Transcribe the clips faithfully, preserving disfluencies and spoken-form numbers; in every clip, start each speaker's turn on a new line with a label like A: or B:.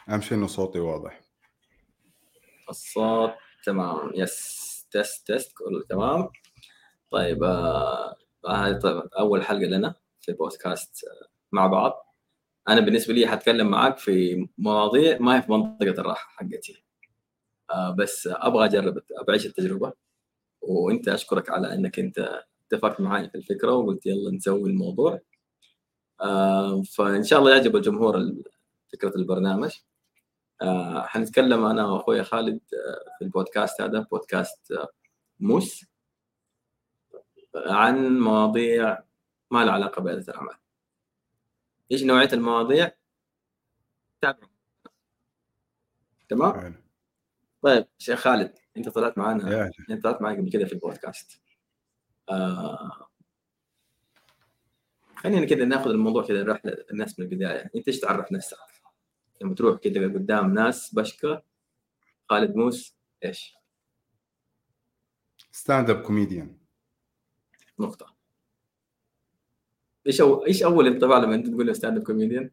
A: أهم شيء إنه صوتي واضح.
B: الصوت تمام. يس تست تست كله تمام. طيب آه هذه طيب أول حلقة لنا في بودكاست آه، مع بعض. أنا بالنسبة لي حتكلم معاك في مواضيع ما هي في منطقة الراحة حقتي، آه بس أبغى أجرب أعيش التجربة. وأنت أشكرك على أنك أنت اتفقت معي في الفكرة وقلت يلا نسوي الموضوع. آه فإن شاء الله يعجب الجمهور ال- فكرة البرنامج. آه حنتكلم أنا وأخوي خالد آه في البودكاست هذا بودكاست آه موس عن مواضيع ما لها علاقة بريادة الأعمال. إيش نوعية المواضيع؟ تابعوا. تمام؟
A: حلو.
B: طيب شيخ خالد، أنت طلعت معنا
A: يا أهلا.
B: أنت طلعت معي قبل كده في البودكاست. آه خلينا كده ناخذ الموضوع كده نروح للناس من البداية. أنت إيش تعرف نفسك؟ لما تروح كده قدام ناس بشكة خالد موس إيش؟
A: ستاند اب كوميديان.
B: نقطة. إيش أو... إيش أول انطباع لما أنت تقول له ستاند اب كوميديان؟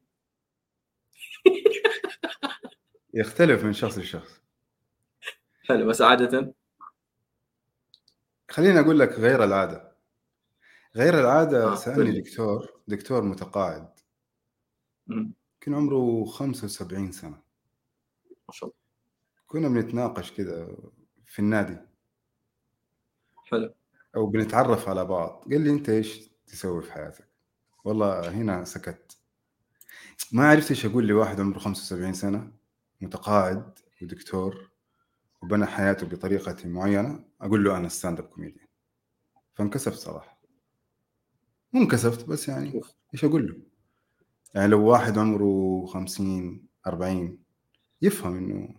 A: يختلف من شخص لشخص.
B: حلو. بس عادة
A: خليني أقول لك غير العادة. غير العادة
B: آه قول
A: سألني
B: لي.
A: دكتور دكتور متقاعد،
B: مم.
A: كان عمره خمسة وسبعين سنة.
B: ما شاء الله.
A: كنا بنتناقش كده في النادي
B: حلو.
A: أو بنتعرف على بعض. قال لي أنت إيش تسوي في حياتك؟ والله هنا سكت، ما عرفت إيش أقول لي واحد عمره خمسة وسبعين سنة متقاعد ودكتور وبنى حياته بطريقة معينة. أقول له أنا ستاند اب كوميديان. فانكسفت صراحة، مو انكسفت بس يعني
B: أوف.
A: إيش أقول له؟ يعني لو واحد عمره خمسين أربعين يفهم إنه.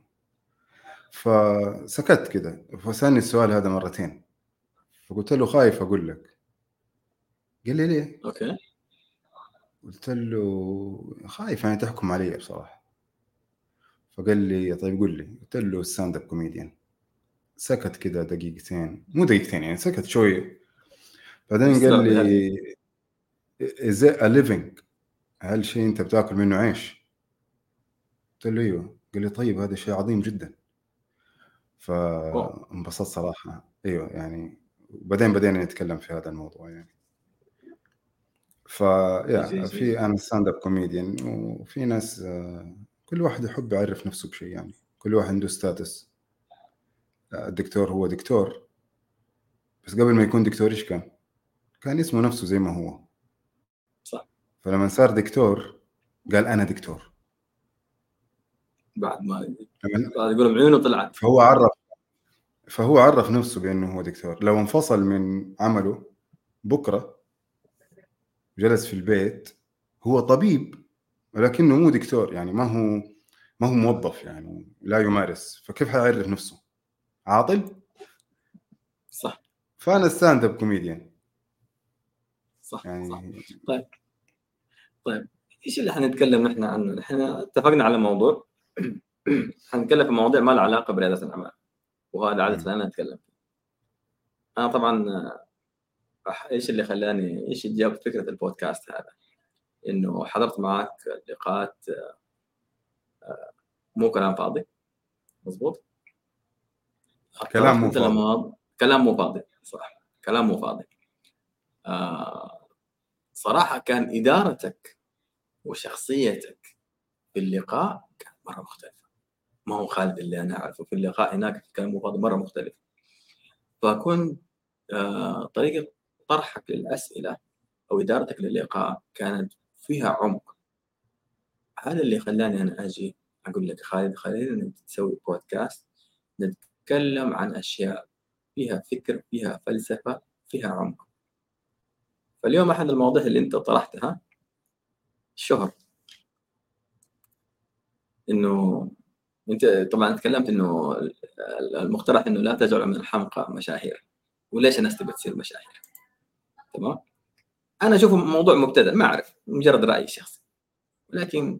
A: فسكت كده، فسألني السؤال هذا مرتين، فقلت له خايف أقول لك. قال لي ليه؟
B: أوكي.
A: قلت له خايف يعني تحكم علي بصراحة. فقال لي طيب قول لي. قلت له ستاند اب كوميديان. سكت كده دقيقتين، مو دقيقتين يعني، سكت شوية. بعدين قال
B: مستوعب هذه.
A: لي is it a living؟ هل شيء أنت بتاكل منه عيش؟ قلت له أيوه. قال لي طيب هذا شيء عظيم جدا.
B: أوه.
A: فانبسطت صراحة. أيوه يعني. وبعدين بدينا نتكلم في هذا الموضوع يعني. فيا
B: لذيذ
A: في
B: لذيذ.
A: أنا ستاند اب كوميديان، وفي ناس آه، كل واحد يحب يعرف نفسه بشيء يعني. كل واحد عنده ستاتس. الدكتور هو دكتور، بس قبل ما يكون دكتور إيش كان؟ كان اسمه نفسه زي ما هو.
B: صح.
A: فلما صار دكتور قال أنا دكتور.
B: بعد ما
A: لما-
B: بعد يقولوا عيونه طلعت.
A: فهو عرف فهو عرف نفسه بأنه هو دكتور. لو انفصل من عمله بكرة جلس في البيت، هو طبيب ولكنه مو دكتور يعني. ما هو ما هو موظف يعني، لا يمارس. فكيف حيعرف نفسه؟ عاطل.
B: صح
A: فأنا ستاند اب كوميديان
B: صح صح.
A: يعني.
B: طيب طيب ايش اللي حنتكلم نحن عنه؟ نحن اتفقنا على موضوع حنتكلم في مواضيع ما لها علاقه برياده الاعمال، وهذا عاده انا اتكلم فيه. انا طبعا أح- ايش اللي خلاني ايش جاب فكره البودكاست هذا؟ انه حضرت معك لقاءات مو كلام فاضي. مظبوط.
A: كلام
B: اقترحت
A: مو
B: انت
A: فاضي.
B: لما كلام مو فاضي. صح. كلام مو فاضي. آه صراحه كان ادارتك وشخصيتك في اللقاء كانت مره مختلفه. ما هو خالد اللي انا اعرفه في اللقاء هناك كان مفاضل مره مختلف. فكنت آه طريقه طرحك للاسئله او ادارتك للقاء كانت فيها عمق. هذا اللي خلاني انا اجي اقول لك خالد خلينا نسوي بودكاست نتكلم عن اشياء فيها فكر فيها فلسفه فيها عمق. فاليوم احد المواضيع اللي انت طرحتها الشهر. انه انت طبعا تكلمت انه المقترح انه لا تجعل من الحمقى مشاهير. وليش الناس تبي تصير مشاهير؟ تمام. انا اشوفه موضوع مبتدأ ما اعرف مجرد رايي الشخصي. لكن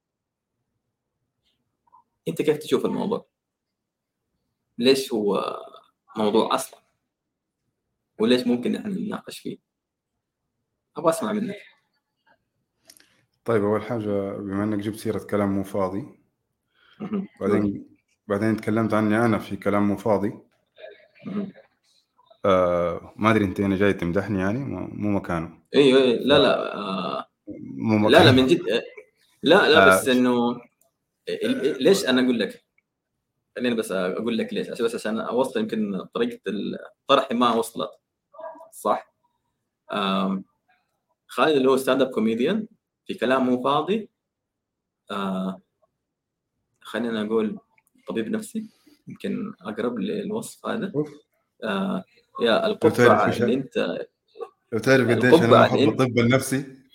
B: انت كيف تشوف الموضوع؟ ليش هو موضوع اصلا؟ وليش ممكن احنا نناقش فيه؟ ابغى اسمع منك.
A: طيب أول حاجة، بما أنك جبت سيرة كلام مو فاضي،
B: مهم.
A: بعدين بعدين تكلمت عني انا في كلام مو فاضي.
B: مهم.
A: آه ما ادري انت هنا جاي تمدحني يعني، مو مو مكانه.
B: ايوه أيوة.
A: ف
B: لا لا آه
A: مو
B: لا لا من
A: مكانه.
B: جد. آه، لا لا
A: آه
B: بس انه ال- ال- ليش انا اقول لك، خليني بس اقول لك ليش، عشان بس عشان اوصل يمكن طريقه الطرح ما وصلت صح. آم، خالد اللي هو ستاند اب كوميديان في كلام مو فاضي، آه خلينا نقول طبيب نفسي يمكن اقرب للوصف هذا.
A: أوف.
B: آه يا
A: لو تعرف
B: القبعه
A: ايش
B: اللي انت
A: لو تعرف قديش انا ما
B: القبعه اللي
A: احب
B: انت
A: الطب النفسي، ف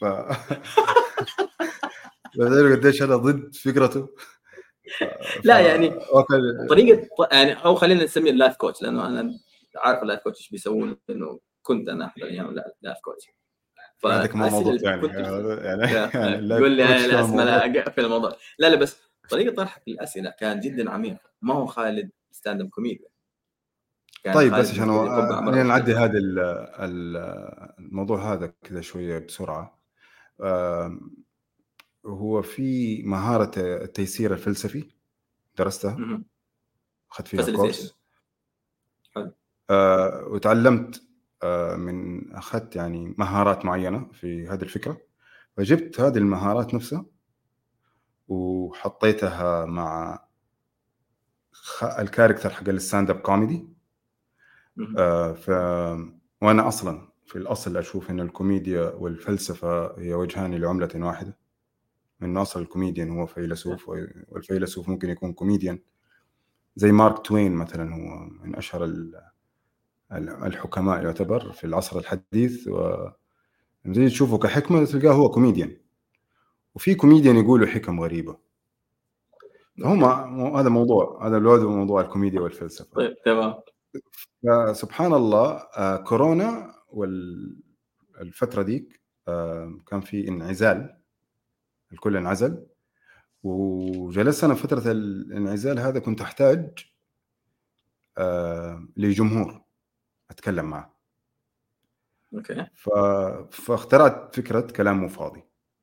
A: لو تعرف قديش انا ضد فكرته. ف
B: لا يعني
A: وكان
B: طريقه يعني، او خلينا نسميه اللايف كوتش، لانه انا عارف اللايف كوتش ايش بيسوون، انه كنت انا احد الايام لايف كوتش.
A: هذا كمان
B: فالاسئله
A: موضوع
B: اللي
A: ثاني
B: كنت
A: يعني.
B: يا-
A: يعني اللايف
B: قول لي
A: كوتش
B: لا
A: كمان
B: اسمع
A: موضوع.
B: لا اقفل الموضوع. لا لا بس طريقه طرحك للاسئله كانت جدا عميقه، ما هو خالد ستاند اب كوميديان، كان
A: طيب بس
B: خالد
A: عشان
B: مرتدي قبعه مره
A: خلينا نعدي
B: مختلفه.
A: هذا ال- ال- الموضوع هذا كذا شويه بسرعه. آم، هو في مهاره التيسير الفلسفي درستها، اخذت فيها
B: فاسيليتيشن.
A: كورس.
B: حلو.
A: آه، وتعلمت آه، من اخذت يعني مهارات معينه في هذه الفكره، فجبت هذه المهارات نفسها وحطيتها مع خ- الكاركتر حق الستاند اب كوميدي.
B: مهم.
A: آه، ف وانا اصلا في الاصل اشوف ان الكوميديا والفلسفه هي وجهان لعمله واحده، من اصل الكوميديان هو فيلسوف والفيلسوف ممكن يكون كوميديان. زي مارك توين مثلا، هو من اشهر ال- ال- الحكماء يعتبر في العصر الحديث، ولما تيجي تشوفه كحكمه تلقاه هو كوميديان، وفي كوميديان يقولوا حكم غريبه. فهم
B: اوكي
A: هذا موضوع، هذا الوضع موضوع الكوميديا والفلسفه.
B: طيب تمام.
A: سبحان الله، آه، كورونا والفترة ديك آه، كان في انعزال، الكل انعزل، وجلست أنا فترة الانعزال هذا كنت أحتاج آه، لجمهور أتكلم معه.
B: اوكي
A: ف... فاخترعت فكرة كلام مو فاضي.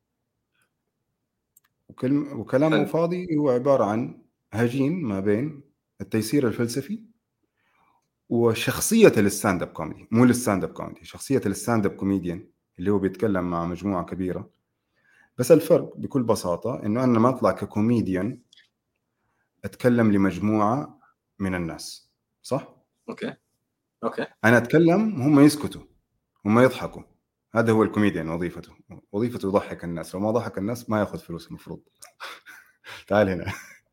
A: وكلم... وكلام مو
B: حلو.
A: فاضي هو عبارة عن هجين ما بين التيسير الفلسفي وشخصية الستاند اب كوميدي. مو الستاند اب كوميدي، شخصية الستاند اب كوميديان اللي هو بيتكلم مع مجموعة كبيرة. بس الفرق بكل بساطة إنه أنا ما أطلع ككوميديان أتكلم لمجموعة من الناس، صح؟
B: اوكي اوكي
A: أنا أتكلم هم يسكتوا، هم يضحكوا. هذا هو الكوميديان، وظيفته وظيفته يضحك الناس. لو ما ضحك الناس ما ياخذ فلوس المفروض. تعال هنا.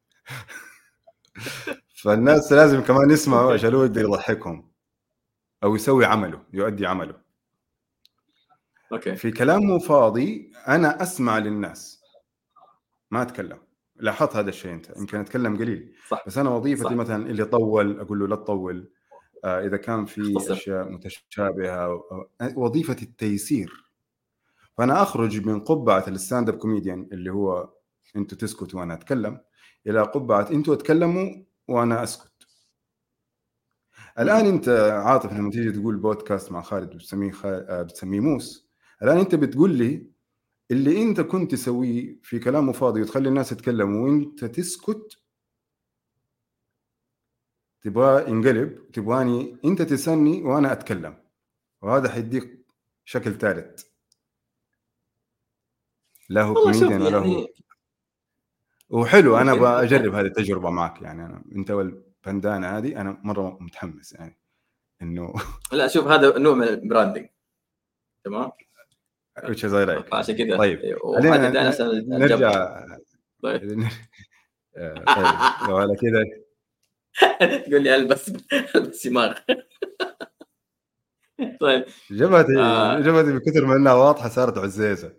A: فالناس لازم كمان يسمعوا
B: اوكي
A: عشان هو يقدر يضحكهم أو يسوي عمله، يؤدي عمله.
B: اوكي
A: في كلامه فاضي أنا أسمع للناس ما أتكلم. لاحظت هذا الشيء أنت؟ يمكن أتكلم قليل،
B: صح
A: بس أنا وظيفتي
B: صح.
A: مثلا اللي طول أقول له لا تطول. آه، إذا كان في
B: اختصر.
A: أشياء متشابهة، أو- وظيفة التيسير. فأنا أخرج من قبعة الستاند اب كوميديان اللي هو أنتوا تسكتوا وأنا أتكلم، إلى قبعة أنتوا تكلموا وأنا أسكت. الآن
B: مهم.
A: أنت عاطف لما تيجي تقول بودكاست مع خالد بتسميه خ... آه، بتسميه موس. الآن أنت بتقول لي اللي أنت كنت تسويه في كلامه فاضي وتخلي الناس يتكلموا وأنت تسكت، تبغى ينقلب، تبغاني أنت تسني وأنا أتكلم، وهذا حيديك شكل ثالث. لا هو
B: والله شوف
A: كوميديان ولا هو.
B: يعني
A: وحلو، انا
B: ممكن
A: ابغى
B: يعني.
A: اجرب هذه التجربه معك يعني. انا انت والبندانه هذه انا مره متحمس يعني انه.
B: لا شوف هذا نوع من البراندنج. تمام.
A: which is I like
B: فعشان
A: يعني.
B: كذا
A: طيب
B: وحاجه
A: خلينا
B: ثانيه
A: ن-
B: عشان الجبهه.
A: نرجع.
B: طيب
A: آه، طيب لو على كذا
B: تقول لي البس البس سماغ. طيب
A: جبهتي
B: آه
A: جبهتي من كثر ما انها واضحه صارت عزيزه.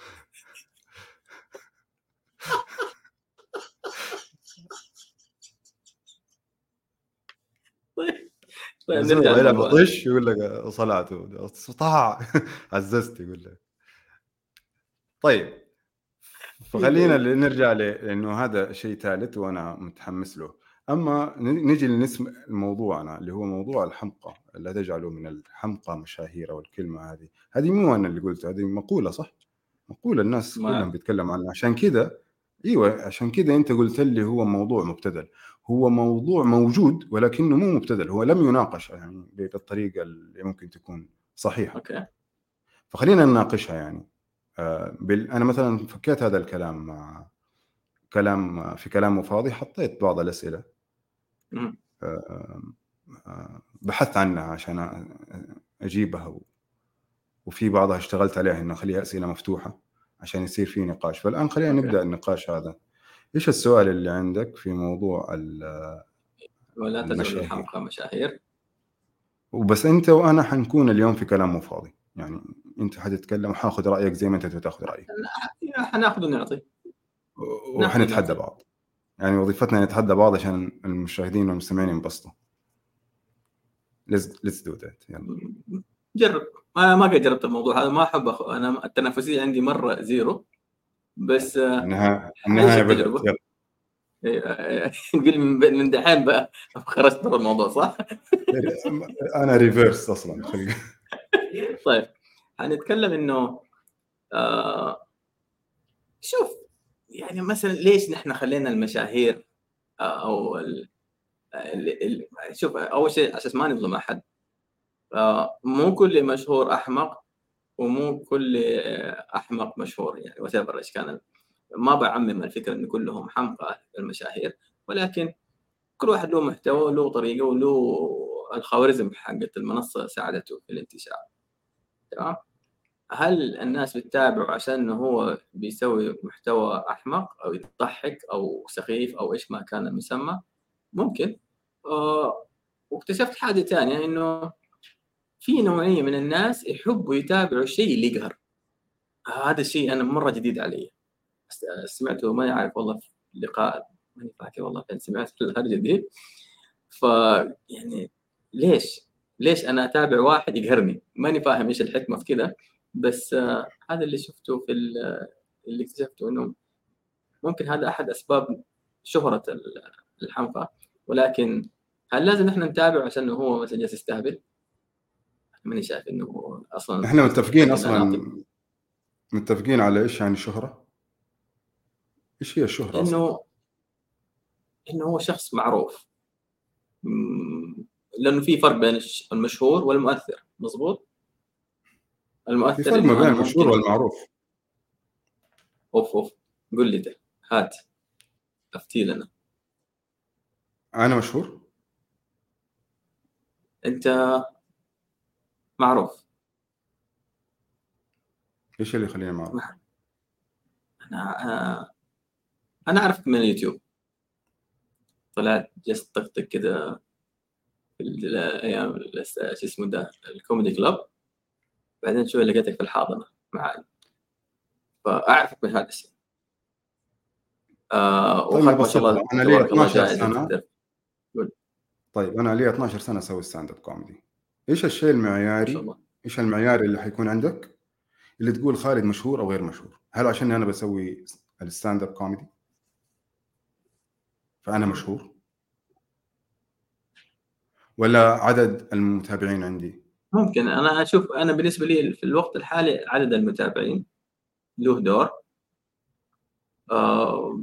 B: طيب طيب نرجع
A: الزول يلعب
B: لموضوعنا.
A: طش يقول لك صلعت استطاع. عززت يقول لك. طيب فخلينا ل- نرجع ل- لانه هذا شيء ثالث وانا متحمس له. اما ن- نجي لنسم موضوعنا اللي هو موضوع الحمقى. لا تجعلوا من الحمقى مشاهير، والكلمه هذه هذه مو انا اللي قلتها، هذه مقوله صح، مقوله الناس كلهم
B: ما
A: بيتكلموا عنها. عشان كذا ايوه عشان كذا انت قلت لي هو موضوع مبتذل. هو موضوع موجود ولكنه مو مبتذل، هو لم يناقش يعني بالطريقه اللي ممكن تكون صحيحه.
B: اوكي
A: فخلينا نناقشها يعني. آه بال... انا مثلا فكيت هذا الكلام مع كلام في كلام فاضي، حطيت بعض الاسئله
B: مم.
A: آه آه بحثت عنها عشان اجيبها، و... وفي بعضها اشتغلت عليها انه اخليها اسئله مفتوحه عشان يصير في نقاش. فالان خلينا
B: اوكي
A: نبدا النقاش هذا. ايش السؤال اللي عندك في موضوع
B: ولا تزال
A: المشاهير؟
B: الحمقى مشاهير.
A: وبس انت وانا حنكون اليوم في كلام مو فاضي، يعني انت حتتكلم وحاخذ رايك زي ما انت تاخذ رايي،
B: حناخذ ونعطي، ناخذ
A: وحنتحدى
B: ونعطي.
A: بعض. يعني وظيفتنا نتحدى بعض عشان المشاهدين والمستمعين ينبسطوا. let's let's do that. يلا
B: جرب. ما ما قد جربت الموضوع هذا، ما احب أخ... انا التنافسيه عندي مره زيرو، بس
A: النهايه
B: حعيش
A: النهايه بدات.
B: التجربه. قل من من دحين بقى خرجت برا الموضوع صح؟
A: يلا انا ريفيرس اصلا خلي.
B: طيب حنتكلم انه آه شوف، يعني مثلا ليش نحن خلينا المشاهير آه او ال... ال... ال... شوف اول شيء عشان ما نظلم احد، آه مو كل مشهور احمق، ومو كل احمق مشهور، يعني وتبر ايش كان. ما بعمم الفكره ان كلهم حمقى المشاهير، ولكن كل واحد له محتوى وله طريقه وله الخوارزم حقت المنصه ساعدته في الانتشار. تمام. هل الناس بتتابعه عشان انه هو بيسوي محتوى احمق او يضحك او سخيف او ايش ما كان المسمى؟ ممكن. آه واكتشفت حاجه ثانيه، انه في نوعيه من الناس يحبوا يتابعوا الشيء اللي يقهر. هذا الشيء انا مره جديد علي، سمعته ما يعرف والله في لقاء، ماني فاكر والله فين سمعت الهرجه دي. ف يعني ليش ليش انا اتابع واحد يقهرني؟ ماني فاهم ايش الحكمه في كذا. بس آه هذا اللي شفته في اللي اكتشفته، انه ممكن هذا احد اسباب شهره الحمقى. ولكن هل لازم احنا نتابعه عشان هو مثلا جالس يستهبل؟ ماني شايف انه اصلا
A: احنا متفقين
B: حقنا
A: اصلا،
B: ناطق.
A: متفقين على ايش يعني شهره. ايش هي الشهره اصلا؟
B: انه انه هو شخص معروف، لانه في فرق بين المشهور والمؤثر. مظبوط.
A: في
B: المؤثر
A: فرق ما
B: انه
A: بين
B: انا
A: المشهور
B: ممكن
A: والمعروف.
B: اوف اوف قل لي ده، هات افتي لنا.
A: انا مشهور.
B: انت معروف.
A: ايش اللي يخليني معروف؟
B: انا انا اعرفك من اليوتيوب، طلعت جلست طقطق كذا في الايام شو اسمه ده الكوميدي كلاب، بعدين شوي لقيتك في الحاضنه معي، فاعرفك من هذا الشيء. آه
A: طيب
B: وخذ ما شاء
A: نبسطها،
B: الله
A: انا لي
B: تبارك الله
A: اثناشر
B: جائزه
A: سنه.
B: الترفيه.
A: طيب انا لي اثناشر سنه اسوي ستاند اب كوميدي. ايش الشيء
B: ما شاء
A: المعياري؟
B: الله.
A: ايش المعياري اللي حيكون عندك اللي تقول خالد مشهور او غير مشهور؟ هل عشان انا بسوي الستاند اب كوميدي فانا مشهور، ولا عدد المتابعين عندي؟
B: ممكن انا اشوف، انا بالنسبه لي في الوقت الحالي عدد المتابعين له دور. آه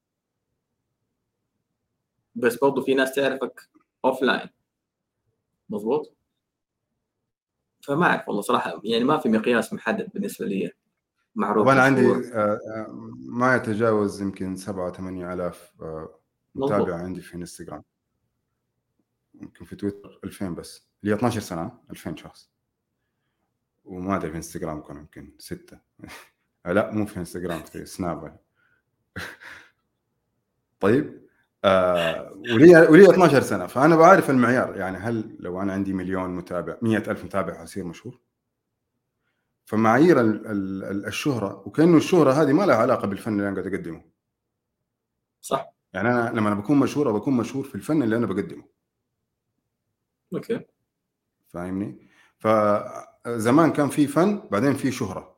B: بس برضو في ناس تعرفك اوف لاين. مظبوط. فما اعرف والله صراحه، يعني ما في مقياس محدد بالنسبه لي معروف
A: طبعا عندي
B: مشهور.
A: آه، آه، ما يتجاوز يمكن سبعة ثمانية آلاف آه، متابع
B: مظبوط.
A: عندي في انستغرام. يمكن في تويتر ألفين بس. لي اثناشر سنه ألفين شخص. وما ادري في انستغرام كان يمكن ستة. لا مو في انستغرام، في سناب. طيب آه ولي ولي اثناشر سنه، فانا بعرف المعيار. يعني هل لو انا عندي مليون متابع، مئة ألف متابع، اصير مشهور؟ فمعايير ال- ال- الشهره، وكانه الشهره هذه ما لها علاقه بالفن اللي انا قاعد اقدمه.
B: صح.
A: يعني انا لما أنا بكون مشهور بكون مشهور في الفن اللي انا بقدمه.
B: اوكي.
A: فاهمني؟ فزمان كان في فن بعدين في شهره.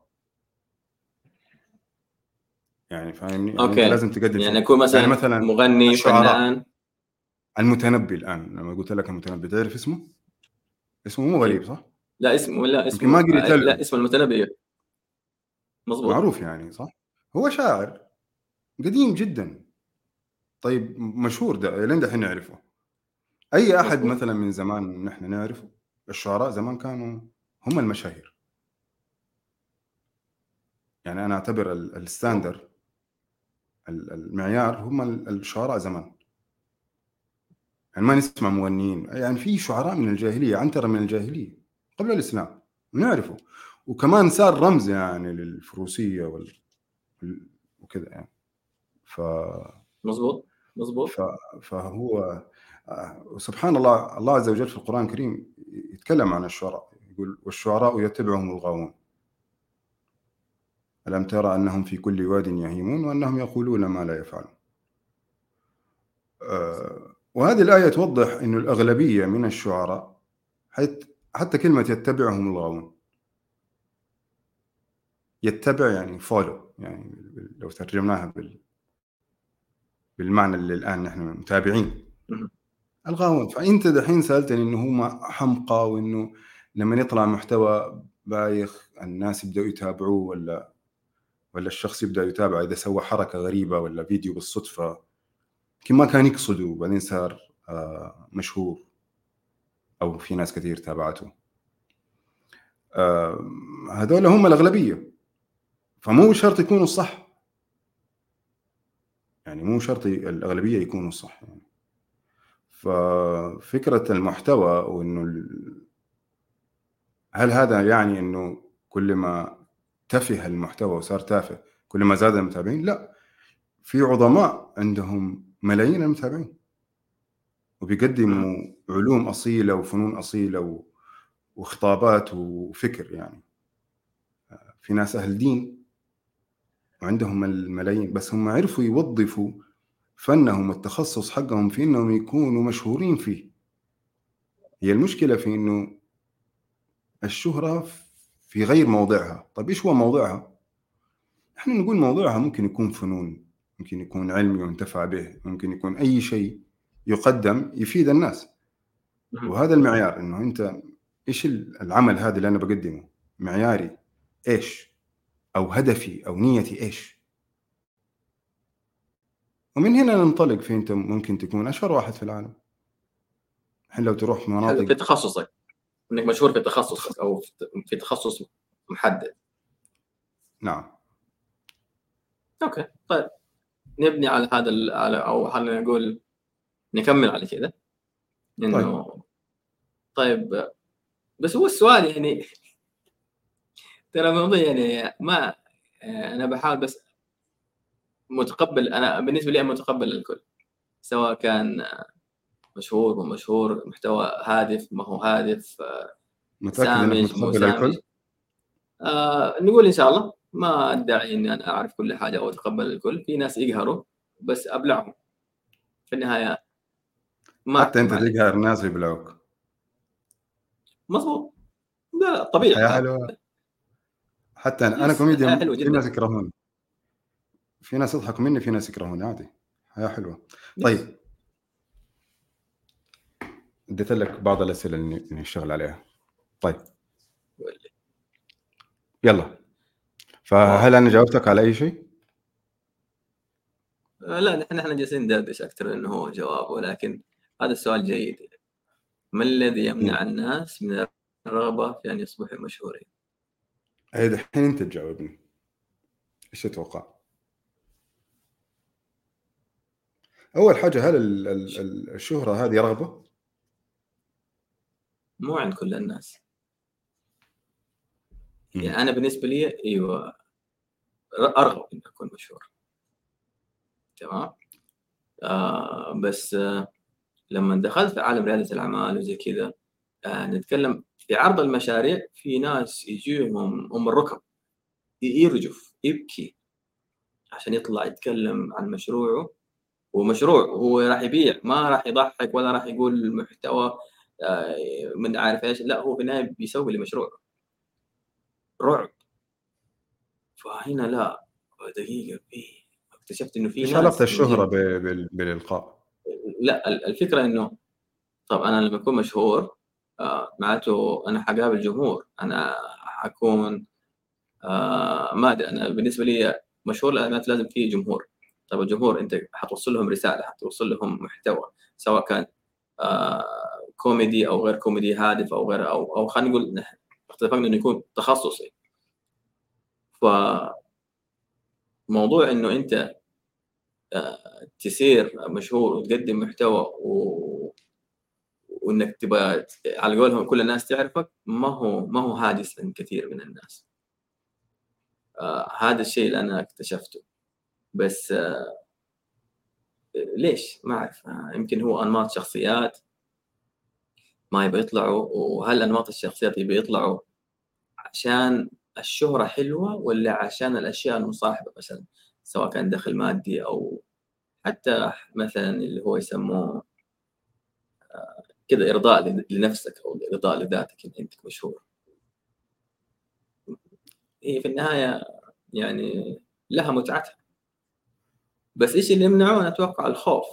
A: يعني فاهمني؟ يعني انت
B: اوكي
A: لازم تقدم
B: يعني
A: شيء.
B: اكون
A: يعني
B: مثلا
A: مثلا
B: مغني
A: الشعراء.
B: فنان.
A: المتنبي الان لما قلت لك المتنبي تعرف اسمه؟ اسمه مو غريب
B: كيف؟
A: صح؟
B: لا اسمه، لا
A: يمكن ما
B: اسمه
A: قريت
B: لا
A: له.
B: اسم المتنبي. مظبوط.
A: معروف يعني صح؟ هو شاعر قديم جدا. طيب مشهور ده لين دحين نعرفه. اي احد
B: مظبوط.
A: مثلا من زمان نحن نعرفه، الشعراء زمان كانوا هم المشاهير. يعني انا اعتبر ال- الستاندر ال- المعيار هم ال- الشعراء زمان. يعني ما نسمع مغنيين، يعني في شعراء من الجاهليه، عنترة من الجاهليه قبل الاسلام نعرفه، وكمان صار رمز يعني للفروسيه وال... وال- وكذا يعني. ف...
B: مظبوط. مظبوط.
A: ف... فهو آه، سبحان الله، الله عز وجل في القرآن الكريم يتكلم عن الشعراء، يقول والشعراء يتبعهم الغاوون ألم ترى أنهم في كل واد يهيمون وأنهم يقولون ما لا يفعلون. آه، وهذه الآية توضح أن الأغلبية من الشعراء، حتى كلمة يتبعهم الغاوون، يتبع يعني فولو، يعني لو ترجمناها بال... بالمعنى اللي الآن نحن متابعين الغاوون. فأنت دحين سألتني إنه هم حمقى، وإنه لما يطلع محتوى بايخ الناس يبدأوا يتابعوه، ولا ولا الشخص يبدأ يتابعه إذا سوى حركة غريبة ولا فيديو بالصدفة يمكن ما كان يقصده وبعدين صار آه مشهور أو في ناس كثير تابعته. آه هذول هم الأغلبية، فمو شرط يكونوا الصح، يعني مو شرط الأغلبية يكونوا الصح يعني. ففكرة المحتوى وإنه ال... هل هذا يعني إنه كل ما تفه المحتوى وصار تافه كل ما زاد المتابعين؟ لا، في عظماء عندهم ملايين المتابعين وبيقدموا علوم أصيلة وفنون أصيلة و... وخطابات وفكر. يعني في ناس أهل دين وعندهم الملايين، بس هم عرفوا يوظفوا فنهم والتخصص حقهم في إنهم يكونوا مشهورين فيه. هي المشكلة في إنه الشهرة في غير موضعها. طيب إيش هو موضعها؟ إحنا نقول موضوعها ممكن يكون فنون، ممكن يكون علمي وينتفع به، ممكن يكون أي شيء يقدم يفيد الناس. وهذا المعيار، إنه أنت إيش العمل هذا اللي أنا بقدمه، معياري إيش، أو هدفي أو نيتي إيش. ومن هنا ننطلق في أنت ممكن تكون أشهر واحد في العالم. الحين لو تروح مناطق
B: في تخصصك، انك مشهور في تخصصك او في تخصص محدد.
A: نعم.
B: اوكي طيب، نبني على هذا على او خلينا نقول نكمل على كذا انه
A: طيب.
B: طيب بس هو السؤال يعني ترى الموضوع يعني ما انا بحاول بس متقبل، انا بالنسبه لي متقبل الكل سواء كان مشهور ومشهور، محتوى هادف ما هو هادف،
A: متأكد أنك
B: سامج مو
A: متقبل
B: سامج.
A: الكل؟
B: آه نقول إن شاء الله، ما أدعي إني أنا أعرف كل حاجة أو أتقبل الكل، في ناس يقهروا بس أبلعهم في النهاية، ما
A: حتى
B: أحكم
A: أنت
B: عليه.
A: تقهر الناس يبلعوك.
B: مظبوط، لا طبيعي
A: الحياة
B: هذا.
A: حلوة. حتى أنا, أنا
B: يس الحياة
A: كوميديان،
B: حلوة
A: في ناس
B: جدا.
A: يكرهوني، في ناس يضحكوا مني، في ناس يكرهوني، عادي، حياة حلوة.
B: يس.
A: طيب اديت لك بعض الأسئلة اللي نشتغل عليها. طيب يلا، فهل أنا جاوبتك على أي شيء؟
B: لا نحن احنا جالسين ندردش أكثر إنه هو جواب، ولكن هذا السؤال جيد. ما الذي يمنع الناس من الرغبة في أن يصبحوا مشهورين؟
A: هي الحين أنت تجاوبني، إيش تتوقع؟ أول حاجة، هل ال ال الشهرة هذه رغبة؟
B: مو عند كل الناس.
A: مم.
B: يعني أنا بالنسبة لي أيوة أرغب إن أكون مشهور، تمام. آه بس آه لما دخلت في عالم ريادة الأعمال وزي كذا، آه نتكلم في عرض المشاريع، في ناس يجيهم أم الركب يرجف يبكي عشان يطلع يتكلم عن مشروعه، ومشروع هو راح يبيع، ما راح يضحك ولا راح يقول محتوى آه من عارف ايش، لا هو في النهاية بيسوي لمشروع رعب. فهنا لا، دقيقة في اكتشفت انه في
A: إيش علاقة
B: ناس من
A: الشهرة
B: جد.
A: بالإلقاء؟
B: لا الفكرة انه طب انا لما اكون مشهور آه معناته انا حقابل جمهور، انا حكون آه ما ادري، انا بالنسبه لي مشهور لازم لازم فيه جمهور. طب الجمهور انت حتوصل لهم رساله، حتوصل لهم محتوى، سواء كان آه كوميدي او غير كوميدي، هادف او غير، او او خلينا نقول نحن اتفقنا انه يكون تخصصي. فموضوع انه انت آه تسير مشهور وتقدم محتوى و... وانك تبقى على قولهم كل الناس تعرفك، ما هو ما هو هاجس عند كثير من الناس. آه هذا الشيء اللي انا اكتشفته. بس آه ليش ما اعرف، آه يمكن هو انماط شخصيات ما يبغى يطلعوا، وهل انماط الشخصيات يبغى يطلعوا عشان الشهرة حلوة ولا عشان الاشياء المصاحبة، مثلا سواء كان دخل مادي او حتى مثلا اللي هو يسموه كذا ارضاء لنفسك او ارضاء لذاتك ان انت مشهور. هي في النهاية يعني لها متعتها، بس ايش اللي يمنعه؟ انا اتوقع الخوف.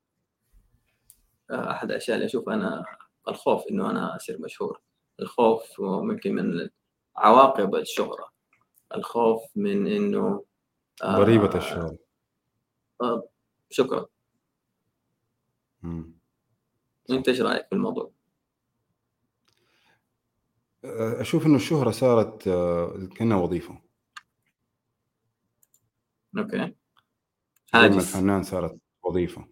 B: احد الاشياء اللي اشوف انا الخوف انه انا اصير مشهور، الخوف ممكن من عواقب الشهرة، الخوف من انه
A: ضريبة
B: آه
A: الشهرة.
B: آه شكرا.
A: مم. صح.
B: انت ايش رايك في الموضوع؟
A: أشوف إنه الشهرة صارت آه، كأنها وظيفة،
B: اوكي.
A: زي ما
B: هاجس.
A: الفنان صارت وظيفة.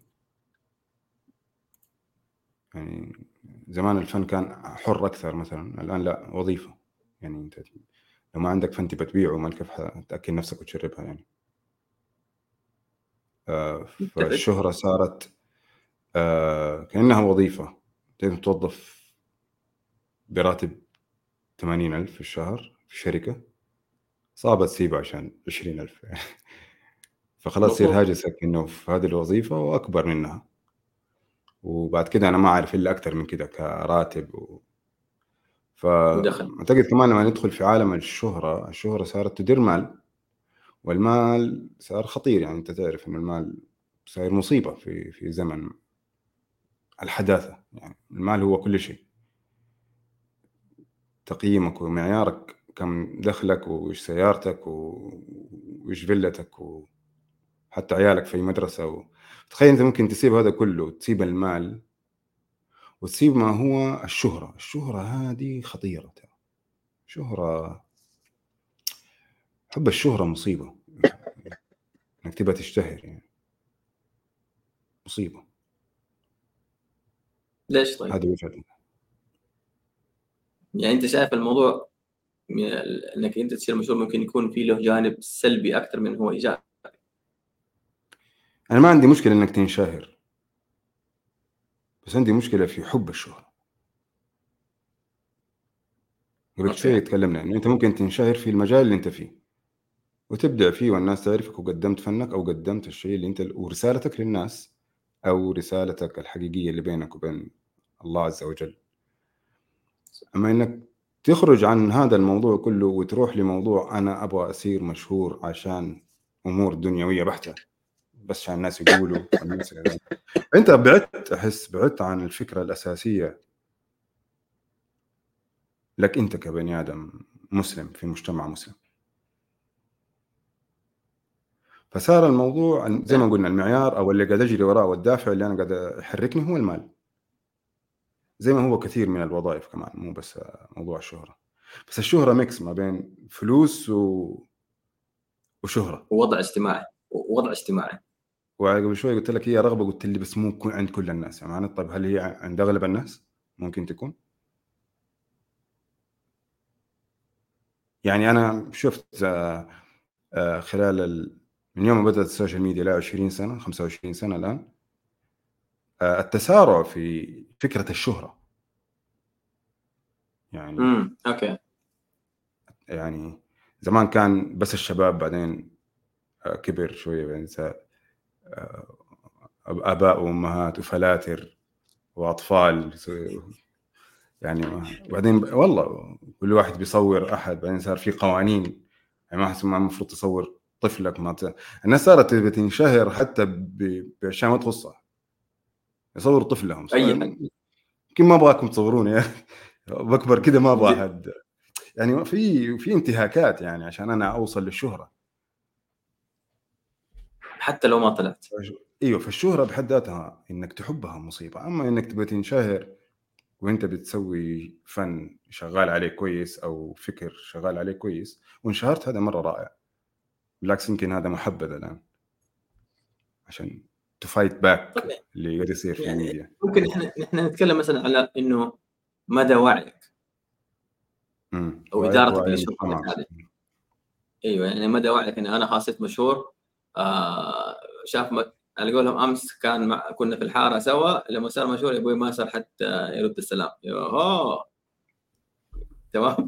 A: يعني زمان الفن كان حر أكثر مثلا، الآن لا، وظيفة. يعني أنت لو ما عندك فن تبى تبيعه ما كيف تأكل نفسك وتشربها يعني. آه،
B: متفق.
A: فالشهرة صارت آه، كأنها وظيفة، لازم توظف براتب ثمانين ألف في الشهر في شركة، صعبة تسيبه عشان عشرين ألف فخلاص يصير
B: مظبوط.
A: هاجسك إنه في هذه الوظيفة وأكبر منها، وبعد كده أنا ما أعرف إلا أكثر من كده كراتب و...
B: ودخل.
A: فأعتقد كمان لما ندخل في عالم الشهرة، الشهرة صارت تدير مال، والمال صار خطير. يعني أنت تعرف إن المال صار مصيبة في في زمن الحداثة. يعني المال هو كل شيء، تقييمك ومعيارك، كم دخلك وإيش سيارتك وإيش فيلتك وحتى عيالك في مدرسة و... تخيل أنت ممكن تسيب هذا كله، تسيب المال وتسيب ما هو الشهرة. الشهرة هذه خطيرة ترى. شهرة، حب الشهرة مصيبة، انك تبى تشتهر يعني مصيبة.
B: ليش طيب؟
A: هذه وجهة نظري.
B: يعني انت شايف الموضوع من ال- انك انت تصير مشهور ممكن يكون فيه له جانب سلبي اكثر من هو ايجابي؟
A: انا ما عندي مشكلة انك تنشهر، بس عندي مشكلة في حب الشهرة. قبل شوية
B: اوكي.
A: تكلمنا انه انت ممكن تنشهر في المجال اللي انت فيه وتبدع فيه والناس تعرفك وقدمت فنك او قدمت الشيء اللي انت ورسالتك للناس، او رسالتك الحقيقية اللي بينك وبين الله عز وجل. اما انك تخرج عن هذا الموضوع كله وتروح لموضوع انا ابغى اصير مشهور عشان امور دنيوية بحتة، بس عشان الناس يقولوا والناس يقولوا. انت بعدت، احس بعدت عن الفكره الاساسيه لك انت كبني ادم مسلم في مجتمع مسلم. فصار الموضوع زي ما
B: اوكي.
A: قلنا المعيار او اللي قاعد اجري وراه والدافع اللي انا قاعد يحركني هو المال، زي ما هو كثير من الوظائف كمان، مو بس موضوع الشهره. بس الشهره ميكس ما بين فلوس و... وشهره.
B: ووضع اجتماعي، ووضع اجتماعي.
A: وقبل شوي قلت لك هي رغبه، قلت لي بس مو يكون عند كل الناس. يعني طيب هل هي عند اغلب الناس؟ ممكن تكون. يعني انا شفت آه، آه، خلال ال... من يوم ما بدأت السوشيال ميديا ل عشرين سنة خمسة وعشرين سنة الآن، آه، التسارع في فكرة الشهرة. يعني
B: امم اوكي.
A: يعني زمان كان بس الشباب، بعدين آه، كبر شوية، بعدين صار آه، آباء وأمهات وفلاتر وأطفال. يعني بعدين والله كل واحد بيصور أحد، بعدين صار في قوانين. يعني ما حسب ما المفروض تصور طفلك. ما ت... الناس صارت تبي تنشهر حتى ب... بأشياء ما تخصها، يصور طفلهم.
B: اي حاجه.
A: يمكن ما ابغاكم تصوروني يا اخي، بكبر كده ما ابغى
B: جد.
A: احد. يعني في في انتهاكات يعني عشان انا اوصل للشهرة.
B: حتى لو ما طلعت.
A: ايوه، فالشهرة بحد ذاتها انك تحبها مصيبة، اما انك تبغى تنشهر وانت بتسوي فن شغال عليه كويس او فكر شغال عليه كويس وانشهرت، هذا مرة رائع. بالعكس يمكن هذا محبذ الان عشان تفايت باك
B: طبعا
A: اللي قاعد يصير في
B: يعني
A: الميديا.
B: ممكن احنا نحن نتكلم مثلا على انه مدى وعيك
A: امم
B: او
A: وعيك
B: ادارتك
A: وعي
B: لشغلك
A: المجتمع.
B: هذه. ايوه يعني مدى وعيك ان انا خاصيت مشهور، آه شاف م... على قولهم امس كان مع... كنا في الحاره سوا، لما صار مشهور يا ابوي ما صار حتى يرد السلام. اوه تمام.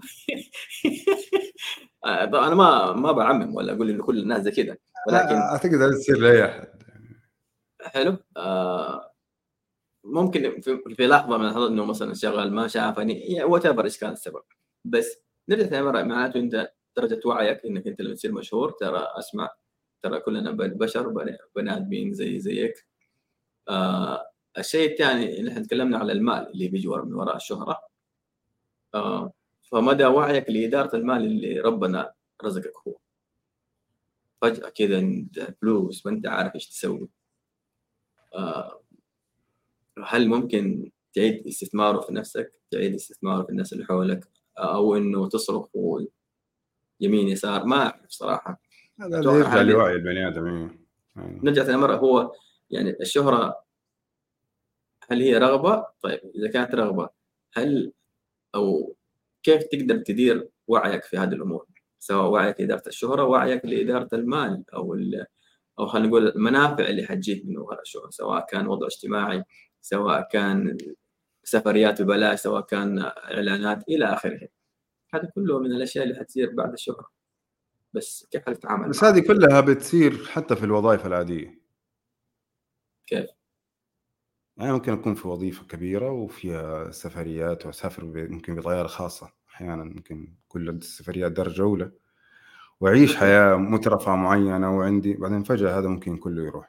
B: آه، طبعا انا ما ما بعمم ولا اقول انه كل الناس زي كذا، ولكن
A: اعتقد هذا تصير لاي احد.
B: حلو. آه ممكن في, في لحظه من اللحظات انه مثلا شغال ما شافني وات ايفر ايش كان السبب، بس نرجع ثاني مره معناته انت درجه وعيك انك انت لما تصير مشهور، ترى اسمع ترى كلنا بشر بني ادمين زي زيك. آه الشيء الثاني اللي احنا تكلمنا على المال اللي بيجي من وراء الشهره. آه فمدى وعيك لاداره المال اللي ربنا رزقك هو. فجاه كذا انت فلوس ما انت عارف ايش تسوي. آه هل ممكن تعيد استثماره في نفسك، تعيد استثماره في الناس اللي حولك، او انه تصرف يمين يسار؟ ما اعرف صراحه.
A: هذا اللي
B: اتوقع
A: يرجع
B: هذه
A: لوعي البني ادم. إيه. يعني
B: نرجع ثاني مره، هو يعني الشهره هل هي رغبه؟ طيب اذا كانت رغبه، هل او كيف تقدر تدير وعيك في هذه الامور، سواء وعيك لاداره الشهره، وعيك لاداره المال، او ال او خلينا نقول المنافع اللي حتجيك من وراء الشهره، سواء كان وضع اجتماعي، سواء كان سفريات ببلاش، سواء كان اعلانات الى اخره. هذا كله من الاشياء اللي حتصير بعد الشهره، بس كيف حتتعامل
A: بس
B: معها؟
A: هذه كلها بتصير حتى في الوظائف العادية.
B: كيف؟
A: يعني ممكن أكون في وظيفة كبيرة وفيها سفريات وأسافر ب- ممكن بطيارة خاصة أحيانا، ممكن كل السفريات درجة أولى وأعيش
B: اوكي.
A: حياة مترفة معينة وعندي، بعدين فجأة هذا ممكن كله يروح.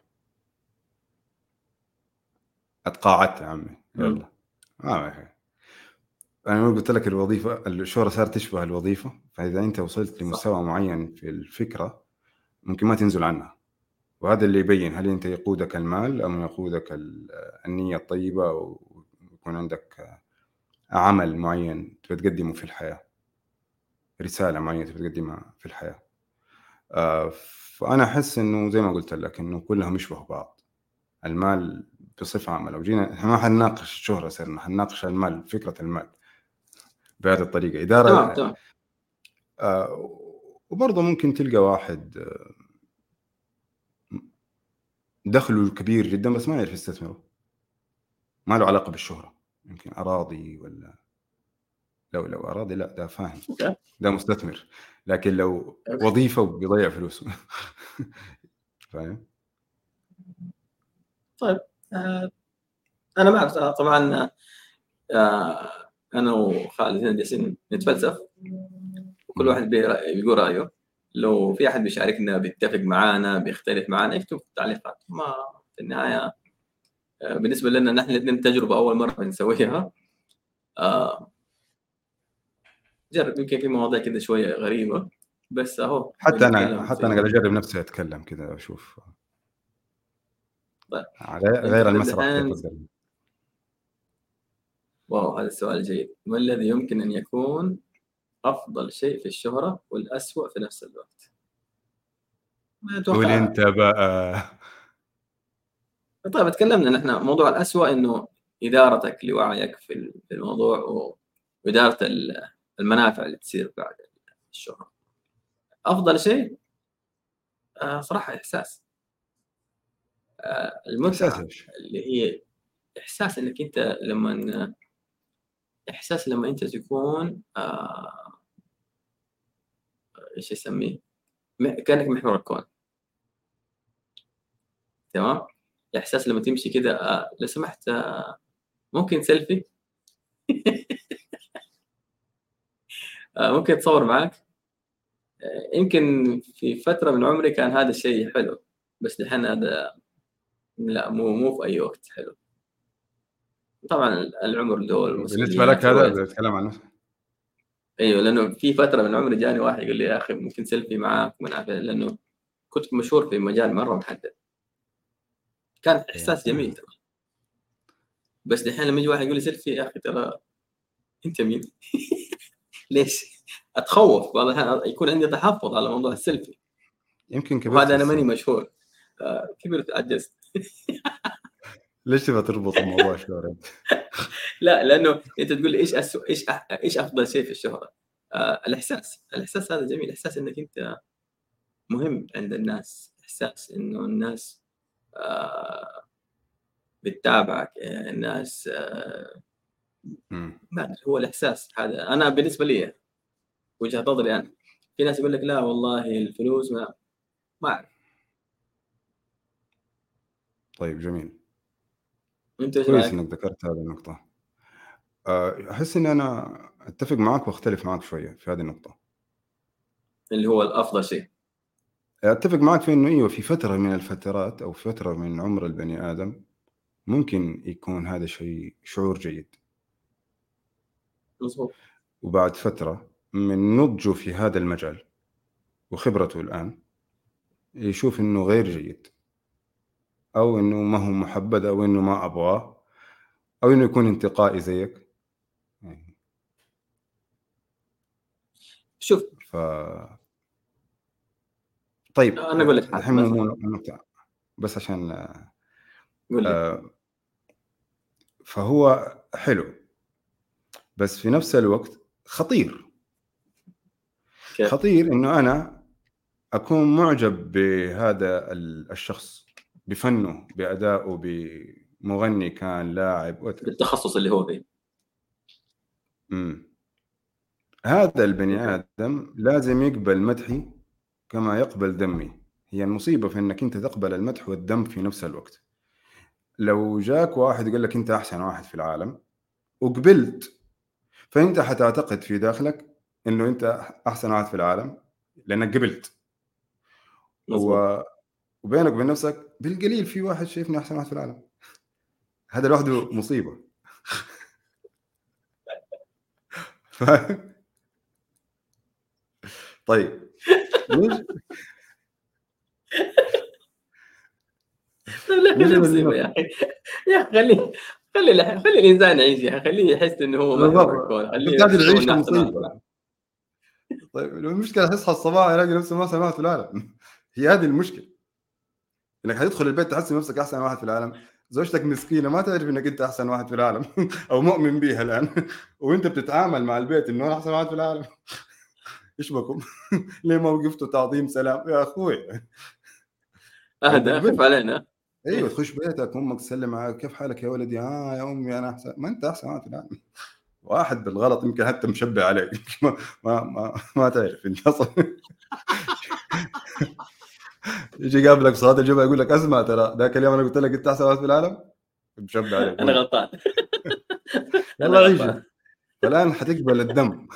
A: أتقاعدت يا عمي
B: مم.
A: يلا. آه. أنا قلت لك الوظيفة الشهرة صارت تشبه الوظيفة، فإذا أنت وصلت
B: صح.
A: لمستوى معين في الفكرة ممكن ما تنزل عنها. وهذا اللي يبين هل أنت يقودك المال أم يقودك ال- النية الطيبة، ويكون عندك عمل معين تبي تقدمه في الحياة، رسالة معينة تبي تقدمها في الحياة. آه، فأنا أحس إنه زي ما قلت لك إنه كلهم يشبهوا بعض. المال بصفة عامة، لو جينا إحنا ما حنناقش الشهرة، صرنا حنناقش المال، فكرة المال بهذه الطريقة
B: تمام
A: إدارة.
B: تمام.
A: آه، وبرضه ممكن تلقى واحد آه، دخله كبير جدا بس ما يعرف يستثمره، ما له علاقة بالشهرة، يمكن أراضي ولا لو لو أراضي لا ده فاهم،
B: اوكي.
A: ده مستثمر. لكن لو
B: أوكي.
A: وظيفة وبيضيع فلوسه فاهم.
B: طيب. آه انا ما اعرف طبعا. آه انا وخالد هنا جالسين نتفلسف، وكل واحد بيرا- بيقول رايه. لو في احد بيشاركنا بيتفق معانا بيختلف معانا يكتب تعليقات، ما في النهايه آه بالنسبه لنا نحن الاثنين تجربه اول مره بنسويها. آه جرب، يمكن في مواضيع كده شويه غريبه، بس اهو
A: حتى أنا
B: بنتكلم
A: حتى أنا قاعد
B: في.
A: أجرب نفسي أتكلم كذا أشوف
B: طيب
A: غير
B: انت
A: غير
B: في
A: المسرح كيف
B: الآن.
A: أقدر.
B: واو هذا السؤال جيد. ما الذي يمكن ان يكون افضل شيء في الشهره والاسوأ في نفس الوقت؟ ما
A: قول
B: اتوقع.
A: أنت بقى.
B: طيب تكلمنا نحن موضوع الأسوأ انه ادارتك لوعيك في في الموضوع، و- واداره ال- المنافع اللي تصير بعد الشهره. افضل شيء آه، صراحه احساس آه،
A: إحساس
B: المتعه
A: إيش؟
B: اللي هي احساس انك انت لما احساس لما انت تكون آه، ايش يسميه، م- كانك محور الكون. تمام. احساس لما تمشي كده آه، لو سمحت آه، ممكن سيلفي. آه، ممكن تصور معك. آه، يمكن في فترة من عمري كان هذا الشيء حلو، بس الحين هذا لا، مو مو في أي وقت حلو. طبعا العمر له
A: بالنسبة لك
B: المسؤوليات
A: هذا
B: رؤية.
A: بتكلم عن نفسك.
B: أيوه لأنه في فترة من عمري جاني واحد يقول لي يا أخي ممكن سيلفي معاك من عارف إيه، لأنه كنت مشهور في مجال مره محدد، كان احساس جميل ترى. بس دحين لما يجي واحد يقول لي سيلفي، يا اخي ترى انت مين؟ ليش؟ اتخوف بعض الأحيان، يكون عندي تحفظ على موضوع السيلفي.
A: يمكن كبرت
B: وهذا انا
A: في
B: ماني
A: السن.
B: مشهور، آه، كبرت عجزت.
A: ليش تبغى تربط الموضوع شهرة؟
B: لا، لانه انت تقول لي ايش أسو... ايش أح... ايش افضل شيء في الشهره؟ آه الاحساس الاحساس هذا جميل، احساس انك انت مهم عند الناس، احساس انه الناس آه بتتابعك، آه، الناس آه
A: مم.
B: ما أدري، هو الاحساس هذا. انا بالنسبه لي وجهه نظري انا، في ناس يقول لك لا والله الفلوس ما ما اعرف.
A: طيب جميل،
B: انت ايش
A: كويس
B: رايك؟
A: انك ذكرت هذه النقطة. آه، احس اني انا اتفق معك واختلف معك شوية في هذه النقطة.
B: اللي هو الافضل شيء.
A: اتفق معك في انه ايوه، في فترة من الفترات او فترة من عمر البني ادم ممكن يكون هذا شيء شعور جيد،
B: مظبوط.
A: وبعد فترة من نضجه في هذا المجال وخبرته الآن يشوف إنه غير جيد، أو إنه ما هو محبذ، أو إنه ما أبغاه، أو إنه يكون انتقائي زيك يعني.
B: شوف
A: ف طيب
B: انا اقول لك حاجه
A: الحين مو
B: مثلا.
A: مو نقطة بس عشان
B: قول لي.
A: آه، فهو حلو بس في نفس الوقت خطير.
B: كيف؟
A: خطير إنه أنا أكون معجب بهذا ال- الشخص، بفنه، بأدائه، بمغني كان، لاعب وات-
B: بالتخصص اللي هو فيه.
A: مم. هذا البني
B: اوكي.
A: آدم لازم يقبل مدحي كما يقبل دمي. هي المصيبة في أنك أنت تقبل المدح والدم في نفس الوقت. لو جاك واحد يقول لك أنت أحسن واحد في العالم وقبلت، فأنت حتعتقد في داخلك أنه أنت أحسن واحد في العالم لأنك قبلت.
B: مظبوط.
A: و... وبينك وبين نفسك بالقليل في واحد شايفني أحسن واحد في العالم. هذا لوحده مصيبة. ف... طيب نيجي
B: طيب لا،
A: نيجي
B: خليه مصيبه يا
A: للنقطة.
B: اخي. يا اخي خليه، خلي الح- خلي الانسان يعيش يا اخي، خليه يحس انه هو محور
A: بالضبط،
B: الكون،
A: بس
B: خليه
A: هذه
B: يحس هو انه
A: العيشة
B: احسن واحد.
A: مصيبة. طيب المشكلة تصحى الصباح يلاقي نفسه ما أحسن واحد في العالم. هي هذه المشكلة، انك حتدخل البيت تحس نفسك احسن واحد في العالم، زوجتك مسكينه ما تعرف انك انت احسن واحد في العالم او مؤمن بيها الان، وانت بتتعامل مع البيت انه انا احسن واحد في العالم. ايش بكم؟ ليه ما وقفتوا تعظيم سلام يا اخوي؟ فانت
B: اهدى، خف
A: قبلت.
B: علينا.
A: ايوه تخش بيتك امك تسلم عليك، كيف حالك يا ولدي؟ اه يا امي انا احسن. ما انت احسن واحد في العالم. واحد بالغلط يمكن حتى مشبه عليك. ما ما ما, ما تعرف انت اصلا. يجي قابلك صلاه الجمعه يقول لك اسمع ترى ذاك اليوم انا قلت لك انت احسن واحد في العالم، مشبه عليك
B: انا
A: وين؟
B: غلطان. انا
A: يلا
B: غلطان.
A: عيشه. فالان حتقبل الدم.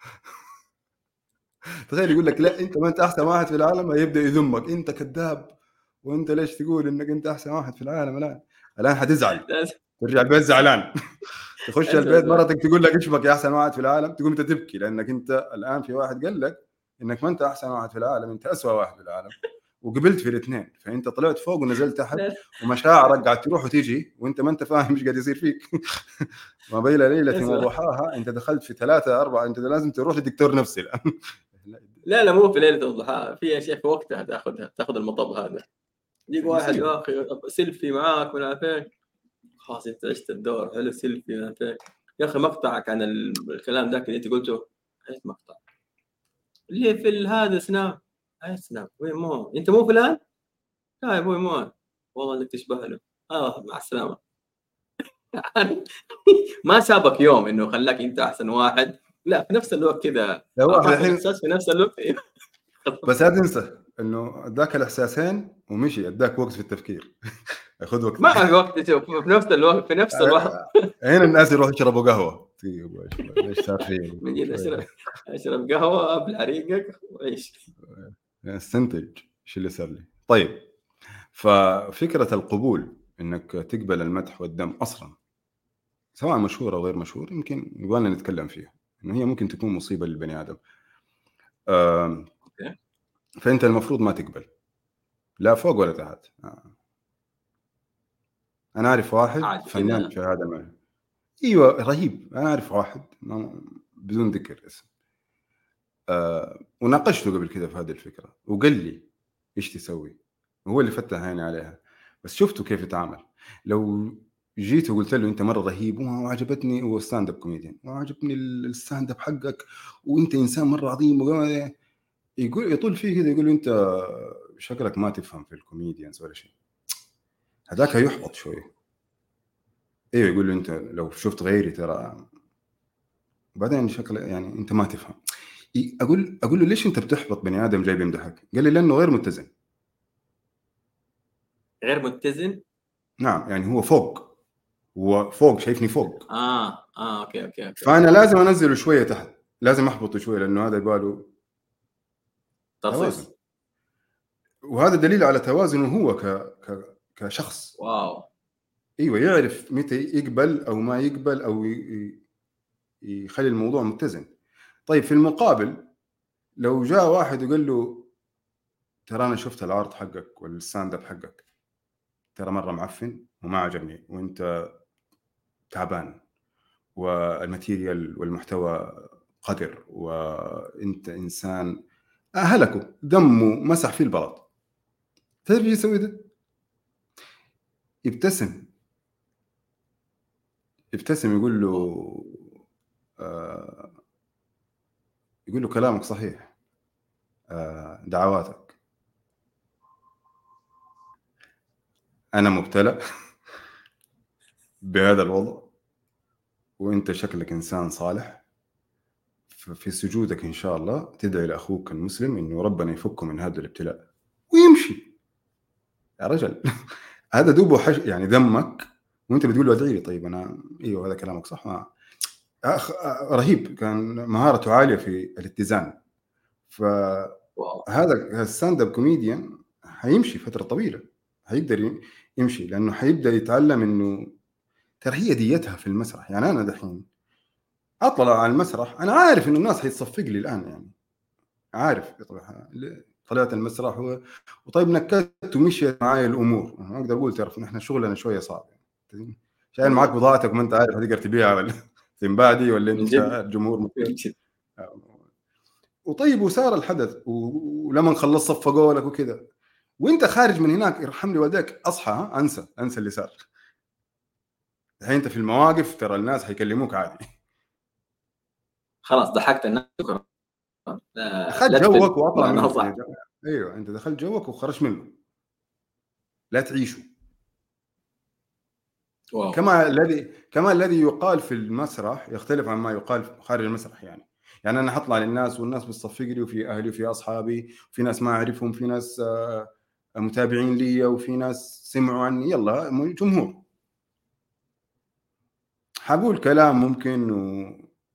A: تخيل يقول لك لا انت ما انت احسن واحد في العالم، يبدا يذمك انت كذاب، وانت ليش تقول انك انت احسن واحد في العالم. الان الان حتزعل، ترجع البيت زعلان. تخش
B: اسمع
A: البيت
B: اسمع.
A: مرتك تقول لك ايش بك يا احسن واحد في العالم، تقوم انت تبكي لانك انت الان في واحد قال لك انك ما انت احسن واحد في العالم، انت اسوء واحد في العالم، وقبلت في الاثنين. فانت طلعت فوق ونزلت تحت،
B: لا،
A: ومشاعرك قاعد تروح وتيجي وانت ما انت فاهم ايش قاعد يصير فيك. ما بين ليله
B: اسمع.
A: وضحاها انت دخلت في ثلاثه اربعه، انت لازم تروح لدكتور نفسي الان.
B: لا لا، مو في ليله الضحى، في اشياء في وقتها تاخذها، تاخذ المطب هذا. يجيك واحد
A: يصير.
B: يا اخي سيلفي معاك من عارفين، خلاص انت عشت الدور حلو، سيلفي من عارفين. يا اخي مقطعك عن الكلام ذاك اللي انت قلته، ايش مقطع؟ اللي في هذا سناب. اي سناب؟ وين مو؟ انت مو فلان؟ لا يا ابوي مو. والله انك تشبه له. اه مع السلامه. ما سابك يوم انه خلاك انت احسن واحد، لا في نفس الوقت كذا
A: يا واحد
B: اعطاك
A: الحين
B: الاحساس في نفس الوقت.
A: بس لا تنسى انه اداك الاحساسين ومشي، اداك وقت في التفكير. خذ
B: ما
A: وقتك.
B: في وقت تشوف في نفس الوقت، في نفس الوقت.
A: هنا الناس يروحوا يشربوا قهوه. طيب ليش صار فيه
B: من جد اشرب،
A: شويه؟
B: اشرب قهوه ابلع ريقك وعيش.
A: استنتج ايش اللي صار لي. طيب ففكره القبول انك تقبل المدح والدم اصلا سواء مشهور او غير مشهور، يمكن يبغالنا نتكلم فيها انه هي ممكن تكون مصيبه للبني ادم.
B: اوكي.
A: فانت المفروض ما تقبل. لا فوق ولا تحت. آه. انا اعرف واحد
B: عادي
A: فنان
B: كذا.
A: في هذا المجال. ايوه رهيب. انا اعرف واحد بدون ذكر اسم، آه وناقشته قبل كذا في هذه الفكره وقال لي ايش تسوي، هو اللي فتح عيني عليها. بس شفته كيف يتعامل. لو جيت وقلت له انت مره رهيب وعجبتني، هو ستاند اب كوميديان وعجبني الستاند اب حقك وانت انسان مره عظيم، يقول يطول فيه كذا، يقول له انت شكلك ما تفهم في الكوميديانز ولا شيء. هذاك يحبط شويه. ايوه يقول له انت لو شفت غيري ترى، بعدين شكله يعني انت ما تفهم. اقول اقول له ليش انت بتحبط بني ادم جاي بيمدحك؟ قال لي لانه غير متزن.
B: غير متزن.
A: نعم يعني هو فوق، هو فوق شايفني فوق،
B: اه اه اوكي اوكي اوكي
A: فانا لازم انزله شويه تحت، لازم احبطه شويه لانه هذا يباله توازن.
B: ترصيص.
A: وهذا دليل على توازنه هو ك... ك... كشخص.
B: واو.
A: ايوه يعرف متى يقبل او ما يقبل او ي... يخلي الموضوع متزن. طيب في المقابل لو جاء واحد وقال له ترى انا شفت العرض حقك والستاند اب حقك، ترى مره معفن وما عجبني وانت تعبان والماتيريال والمحتوى قدر وانت انسان اهلكه دمه مسح فيه البلاط، تعرف ايش يسوي ده؟ يبتسم يبتسم يقول له آه يقول له كلامك صحيح، آه دعواتك، انا مبتلى بهذا الوضع وانت شكلك انسان صالح، في سجودك ان شاء الله تدعي لاخوك المسلم انه ربنا يفكه من هذا الابتلاء ويمشي. يا رجل هذا دوبه حش يعني دمك وانت بتقول له ادعي لي. طيب انا ايوه هذا كلامك صح. ما أخ... رهيب، كان مهارته عاليه في الاتزان.
B: واو.
A: فهذا الستاند اب كوميديان حيمشي فتره طويله، حيقدر يمشي لانه حيبدا يتعلم انه ترى هي ديتها في المسرح. يعني انا دحين اطلع على المسرح انا عارف انه الناس حيتصفق لي الان، يعني عارف طبعا طلعت المسرح و... وطيب نكت ومشيت معايا الامور، انا اقدر اقول تعرف احنا شغلنا شويه صعب، يعني شايل معاك
B: مم.
A: بضاعتك وما انت عارف هتقدر تبيعها ولا تنباعدي ولا
B: من
A: انت
B: جد
A: الجمهور
B: من
A: مكتئب.
B: جد.
A: وطيب وصار الحدث و- ولما خلص صفقوا لك وكذا وانت خارج من هناك يرحم لي والديك اصحى، ها؟ انسى انسى اللي صار. الحين انت في المواقف ترى الناس حيكلموك عادي.
B: خلاص ضحكت الناس، شكرا. آه
A: دخلت
B: لا تفل
A: جوك واطلع
B: معناها
A: منه يعني.
B: صح.
A: ايوه انت دخلت جوك وخرجت منه، لا تعيشه.
B: واو.
A: كما الذي كما الذي يقال في المسرح يختلف عن ما يقال خارج المسرح. يعني يعني انا حطلع للناس والناس بتصفق لي وفي اهلي وفي اصحابي وفي ناس ما اعرفهم، في ناس آه، متابعين لي وفي ناس سمعوا عني، يلا جمهور. حقول كلام ممكن و...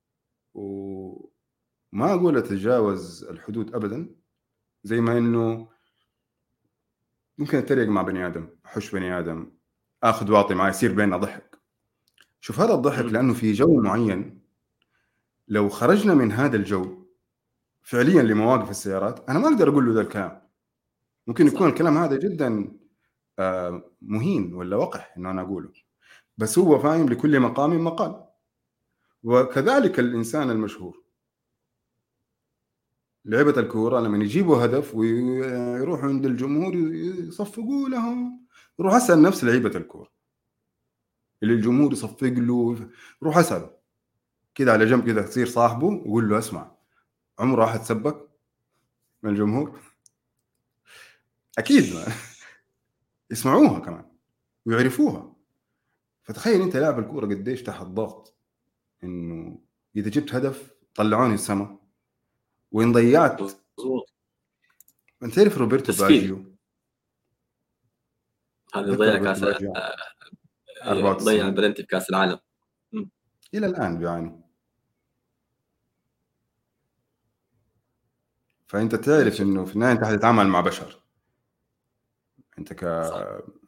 A: وما اقول اتجاوز الحدود ابدا، زي ما انه ممكن اتريق مع بني ادم، احش بني ادم، اخذ واعطي معي، يصير بيننا ضحك. شوف هذا الضحك
B: مم.
A: لانه في جو معين، لو خرجنا من هذا الجو فعليا لمواقف السيارات انا ما اقدر اقول له ذا الكلام. ممكن يكون
B: صح.
A: الكلام هذا جدا آه، مهين ولا وقح انه انا اقوله، بس هو فاهم لكل مقام مقال. وكذلك الانسان المشهور، لعبة الكورة لما يجيبوا هدف ويروحوا عند الجمهور يصفقوا لهم، روح اسال نفس لعيبة الكورة اللي الجمهور يصفق له، روح اساله كده على جنب كده، تصير صاحبه وقول له اسمع، عمره احد سبك من الجمهور؟ اكيد ما. يسمعوها كمان ويعرفوها. فتخيل انت لاعب الكوره قديش تحت ضغط، انه اذا جبت هدف طلعوني السما، وان ضيعت.
B: مظبوط.
A: انت تعرف روبرتو
B: تسفيل.
A: باجيو؟
B: هذا
A: تذكر
B: ضيع
A: روبرتو
B: كاس،
A: باجيو
B: ضيع
A: أربعة وتسعين
B: البلنتي في كاس العالم. مم.
A: الى الان بيعاني. فانت
B: من
A: تعرف
B: جد.
A: انه في النهايه انت حتتعامل مع بشر، انت ك
B: صح.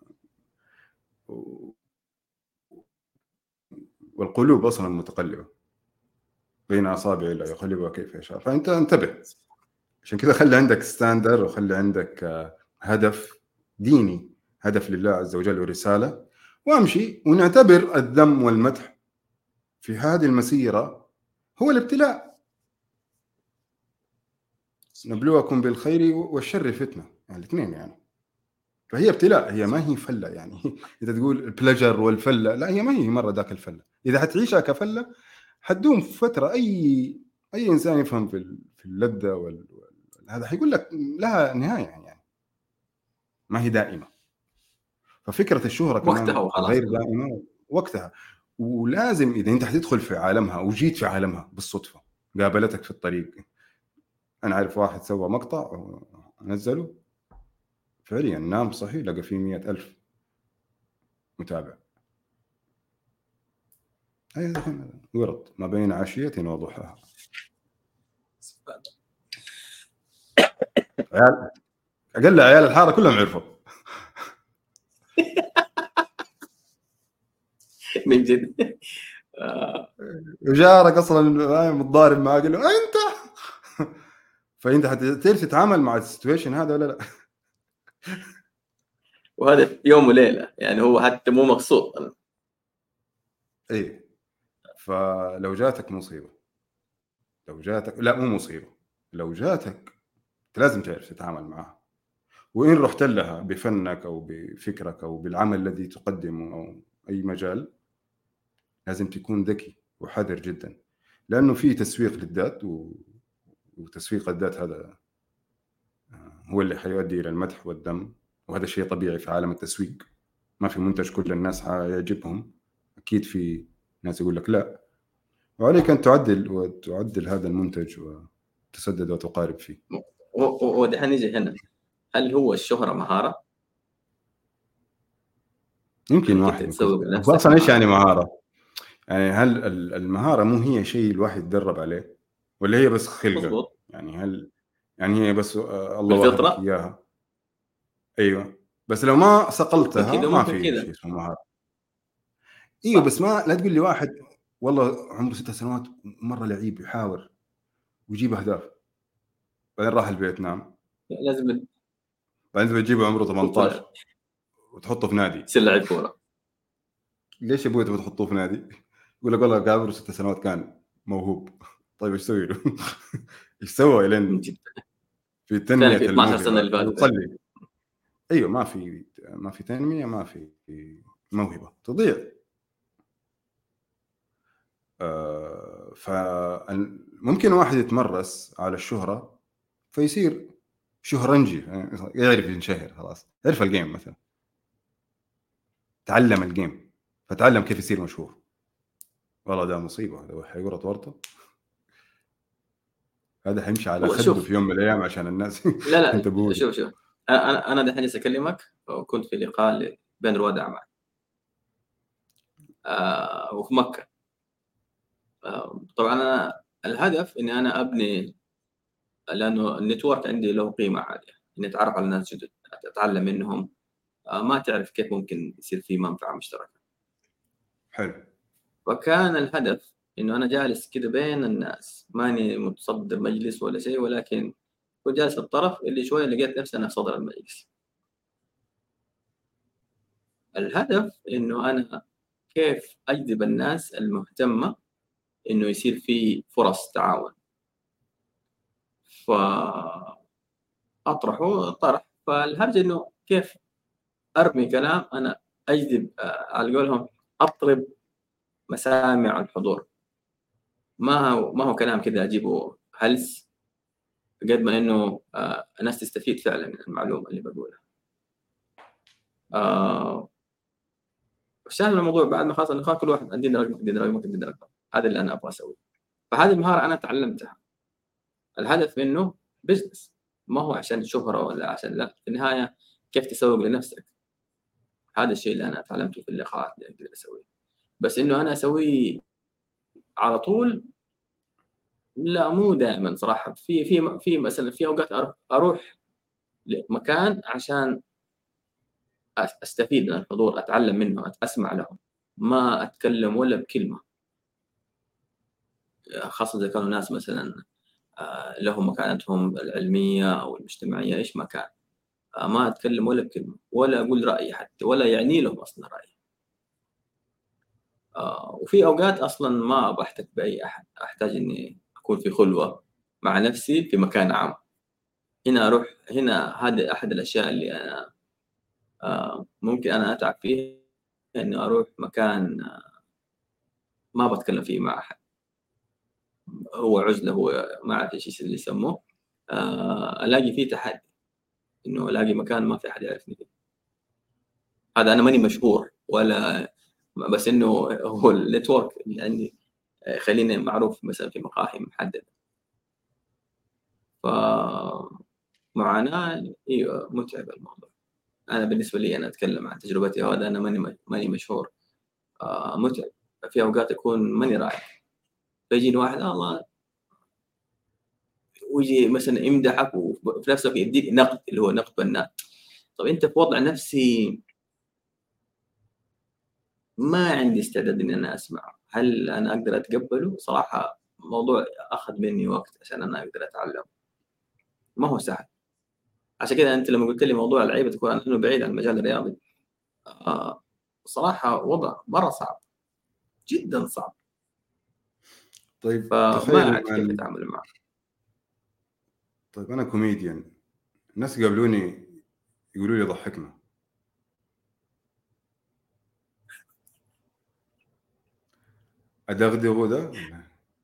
A: والقلوب اصلا متقلبه بين اصابع الله يقلبها كيف يشاء، فانت انتبه. عشان كذا خلي عندك ستاندر وخلي عندك آه، هدف ديني، هدف لله عز وجل ورسالة، وأمشي. ونعتبر الذم والمدح في هذه المسيرة هو الابتلاء. نبلوكم بالخير والشر فتنة، يعني الاثنين يعني. فهي ابتلاء، هي ما هي فلة يعني. إذا تقول البلجر والفلة، لا، هي ما هي مرة ذاك الفلة. إذا حتعيشها كفلة حتدوم فترة. أي أي إنسان يفهم في في اللذة وال... هذا حيقول لك لها نهاية يعني، ما هي دائمة. ففكرة الشهرة
B: وقتها
A: كمان
B: وخلاص.
A: غير دائمة، وقتها. ولازم إذا أنت حتدخل في عالمها وجيت في عالمها بالصدفة، قابلتك في الطريق. أنا عارف واحد سوى مقطع ونزله، فعليا نام صحي لقى فيه مئة ألف متابع. هي الحين ورد ما بين عشية وضحاها. عيال أقل عيال الحارة كلهم عرفوا
B: من جد.
A: وجارك أصلا متضارب معاه قال له أنت. فأنت حتعرف تتعامل مع السيتويشن هذا ولا لا؟
B: وهذا في يوم وليلة يعني، هو حتى مو مقصود.
A: إيه. فلو جاتك مصيبة، لو جاتك، لا مو مصيبة، لو جاتك لازم تعرف تتعامل معها. وإن رحت لها بفنك أو بفكرك أو بالعمل الذي تقدمه أو أي مجال، لازم تكون ذكي وحذر جدا، لأنه في تسويق للذات، و... وتسويق الذات هذا هو اللي حيؤدي إلى المدح والذم. وهذا شيء طبيعي في عالم التسويق. ما في منتج كل الناس حيعجبهم، أكيد في ناس يقول لك لا. وعليك أن تعدل وتعدل هذا المنتج وتسدد وتقارب فيه.
B: ودحين نيجي هنا، هل هو الشهرة مهارة؟
A: يمكن
B: انك
A: واحد
B: انت
A: يكون
B: تسوق
A: هو
B: لنفسك
A: أصلا إيش يعني
B: مهارة.
A: مهارة؟ يعني هل المهارة مو هي شيء الواحد يتدرب عليه، ولا هي بس خلقة؟
B: مظبوط.
A: يعني هل يعني هي بس الله وهبك
B: بالفطرة.
A: إياها؟ أيوة، بس لو ما
B: ممكن
A: صقلتها
B: كذا
A: ما
B: وممكن
A: في
B: كذا.
A: شيء اسمه مهارة. ايوه،
B: صح.
A: بس ما لا تقول لي واحد والله عمره ست سنوات مره لعيب يحاور ويجيب اهداف، بعدين راح البيت نام،
B: لازم
A: بعدين تبي تجيبه عمره
B: تطلع
A: ثمانية عشر وتحطه في نادي.
B: تصير لعيب كورة.
A: ليش يا ابوي تبي تحطوه في نادي؟ يقول لك والله عمره ست سنوات كان موهوب. طيب ايش سوي له؟ ايش سوى
B: من
A: لين
B: جد.
A: في
B: فين
A: تنميه
B: في اثنا عشر سنة
A: الموهبه
B: اللي فاتت هذه؟
A: ويصلي؟ ايوه، ما في ما في تنميه، ما في موهبه تضيع. آه فممكن واحد يتمرس على الشهره فيصير شهرنجي، يعرف ينشهر خلاص، يعرف الجيم مثلا، تعلم الجيم فتعلم كيف يصير مشهور. والله ده مصيبه، لو حيقرط ورطه هذا حيمشي على
B: هو
A: خده
B: شوف،
A: في يوم من الايام عشان الناس
B: لا لا
A: ينتبهوا له.
B: شوف شوف، انا انا دحين اكلمك، كنت في لقاء بين رواد اعمال آه وفي مكة. آه طبعا انا الهدف اني انا ابني، لانه النتورك عندي له قيمة عالية، اني اتعرف على ناس جدد، اتعلم منهم. آه ما تعرف كيف ممكن يصير في منفعة مشتركة.
A: حلو.
B: وكان الهدف انه انا جالس كده بين الناس، ماني متصدر مجلس ولا شيء، ولكن كنت جالس في الطرف اللي شويه لقيت نفسي انا في صدر المجلس. الهدف انه انا كيف اجذب الناس المهتمه انه يصير في فرص تعاون. فاطرحه طرح، فالهرجه انه كيف ارمي كلام انا اجذب، آه، على قولهم اطرب مسامع الحضور. ما هو ما هو كلام كذا اجيبه هلس، قد ما انه آه الناس تستفيد فعلا من المعلومه اللي بقولها. آه الشاهد من الموضوع بعد ما خلص اللقاء، كل واحد عندنا رقم عندنا رقم عندنا رقم، هذا اللي انا ابغى اسويه. فهذه المهاره انا تعلمتها. الهدف منه بزنس، ما هو عشان شهره ولا عشان، لا، في النهايه كيف تسوق لنفسك. هذا الشيء اللي انا تعلمته في اللقاءات اللي اقدر اسويه. بس انه انا اسويه على طول، لا مو دائما صراحه. في في في مثلا في اوقات اروح لمكان عشان استفيد من الحضور، اتعلم منه، اسمع لهم، ما اتكلم ولا بكلمه. خاصه اذا كانوا ناس مثلا لهم مكانتهم العلميه او المجتمعيه ايش ما كان. ما اتكلم ولا كلمه ولا اقول رايي حتى ولا يعني لهم اصلا رايي. آه وفي اوقات اصلا ما بحتك باي احد، احتاج اني اكون في خلوه مع نفسي في مكان عام. هنا اروح هنا هذا احد الاشياء اللي انا آه ممكن انا اتعب فيها، اني اروح مكان آه ما بتكلم فيه مع احد، هو عزله، هو ما اعرف ايش اللي يسموه. آه الاقي فيه تحدي انه الاقي مكان ما في احد يعرفني فيه. هذا انا ماني مشهور ولا، بس انه هو النتورك اللي عندي خليني معروف مثلا في مقاهي محدده. ف معاناه، ايوه متعب الموضوع. انا بالنسبه لي انا اتكلم عن تجربتي، وهذا انا ماني ماني مشهور. آه متعب. في اوقات اكون ماني رايح، فيجيني واحد آه الله ويجي مثلا يمدحك وفي نفس الوقت يديك نقد اللي هو نقد بناء. طب انت في وضع نفسي ما عندي استعداد اني انا اسمعه، هل انا اقدر اتقبله؟ صراحه موضوع اخذ مني وقت عشان انا اقدر اتعلم، ما هو سهل. عشان كده انت لما قلت لي موضوع اللعيبه تكون انه بعيد عن المجال الرياضي، آه صراحه وضع مره صعب، جدا صعب.
A: طيب
B: فما
A: تخيل
B: اعرف كيف
A: ان
B: اتعامل معه.
A: طيب انا كوميديان، الناس يقابلوني يقولوا لي ضحكنا، ادغدغه ده ولا؟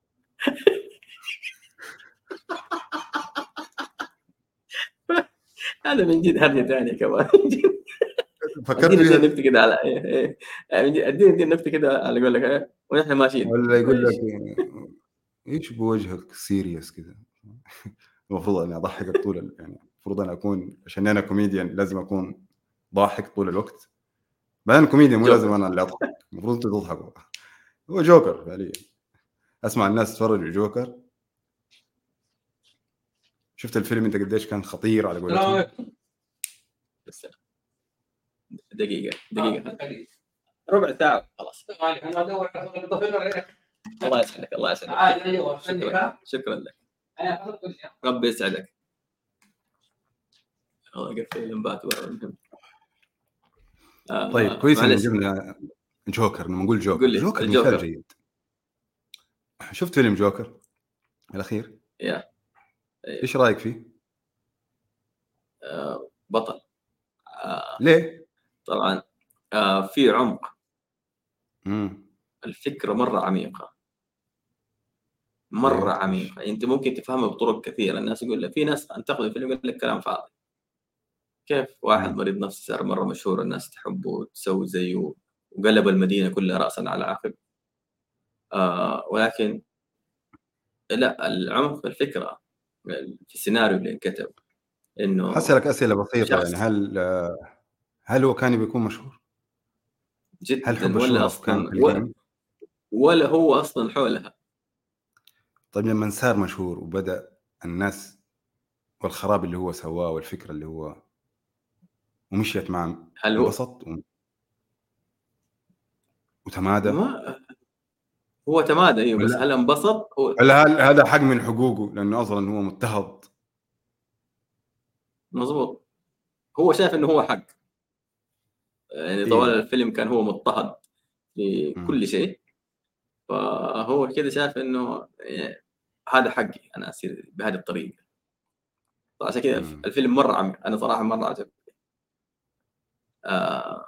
B: هذا من جد هرجه ثانيه كمان.
A: فكرت
B: اديني اديني
A: فيها
B: نكته كده على ايه ايه يعني من جد اديني اديني نكته كده على اقول لك ايه ونحن ماشيين
A: ولا يقول لك
B: ايش.
A: ايش بوجهك سيريس كذا؟ المفروض اني اضحكك طول ال... يعني المفروض انا اكون، عشان انا كوميديان لازم اكون ضاحك طول الوقت. بعدين كوميديان مو لازم
B: جوكر.
A: انا اللي اضحك، المفروض انتوا تضحكوا. هو جوكر فعليا. اسمع الناس تتفرج جوكر. شفت الفيلم انت قديش كان خطير على قولتهم؟
B: بس دقيقه دقيقه ربع ساعه خلاص. الله يسعدك الله يسعدك. شكرا شكرا لك. ربي يسعدك. والله قفل الانبات ورا المهم.
A: طيب
B: آه
A: كويس ان
B: معلش
A: جبنا جوكر. لما نقول جوكر،
B: قول لي
A: جوكر مثال
B: الجوكر.
A: جيد. شفت فيلم جوكر الاخير؟
B: يا أيوه.
A: ايش رايك فيه؟
B: آه بطل. آه
A: ليه؟
B: طبعا. آه في عمق.
A: امم
B: الفكره مره عميقه، مره
A: ايوه ايش؟
B: عميقه. انت ممكن تفهمها بطرق كثيره. الناس يقول لك، في ناس تنتقد الفيلم يقول لك كلام فاضي. كيف واحد
A: امم
B: مريض نفسي صار مره مشهور الناس تحبه وتسوي زيه وقلب المدينه كلها راسا على عقب. آه ولكن لا، العمق في الفكره في السيناريو اللي انكتب انه
A: حسألك اسئله بسيطه، يعني
B: شخص
A: هل هل هو كان بيكون مشهور؟ هل حب
B: جدا ولا
A: الشهرة كان
B: اصلا
A: في
B: ولا,
A: القلب؟
B: ولا هو اصلا حولها.
A: طيب لما صار مشهور وبدأ الناس والخراب اللي هو سواه والفكرة اللي هو ومشيت معه،
B: هل هو
A: انبسط و- وتمادى؟
B: ما هو تمادى ايوه، بس هل
A: ولا
B: انبسط؟ هو
A: ولا هل هذا حق من حقوقه لأنه أصلا هو مضطهد؟
B: مظبوط. هو شايف انه هو حق، يعني طوال
A: إيه.
B: الفيلم كان هو مضطهد في
A: مم.
B: كل شيء. فهو كده شايف انه يعني هذا حقي انا اصير بهذه الطريقه. عشان كذا
A: مم.
B: الفيلم مره عميق، انا صراحه مره عجبني. آه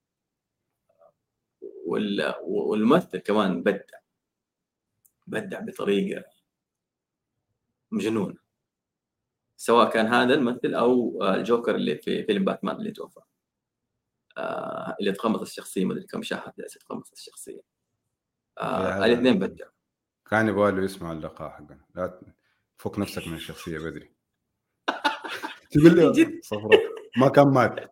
B: وال- والممثل كمان بدع، بدع بطريقه مجنونه، سواء كان هذا الممثل او آه، الجوكر اللي في فيلم باتمان اللي توفى. آه اللي تقمص الشخصيه، ما ادري كم شهر جالس يتقمص الشخصيه.
A: إيه
B: آه
A: هذا
B: الاثنين بدعوا.
A: كان يبغى له يسمع اللقاء حقنا، لا ت- فك نفسك من الشخصية بدري. تقول
B: من
A: لي
B: جد.
A: صفراء ما كان مات،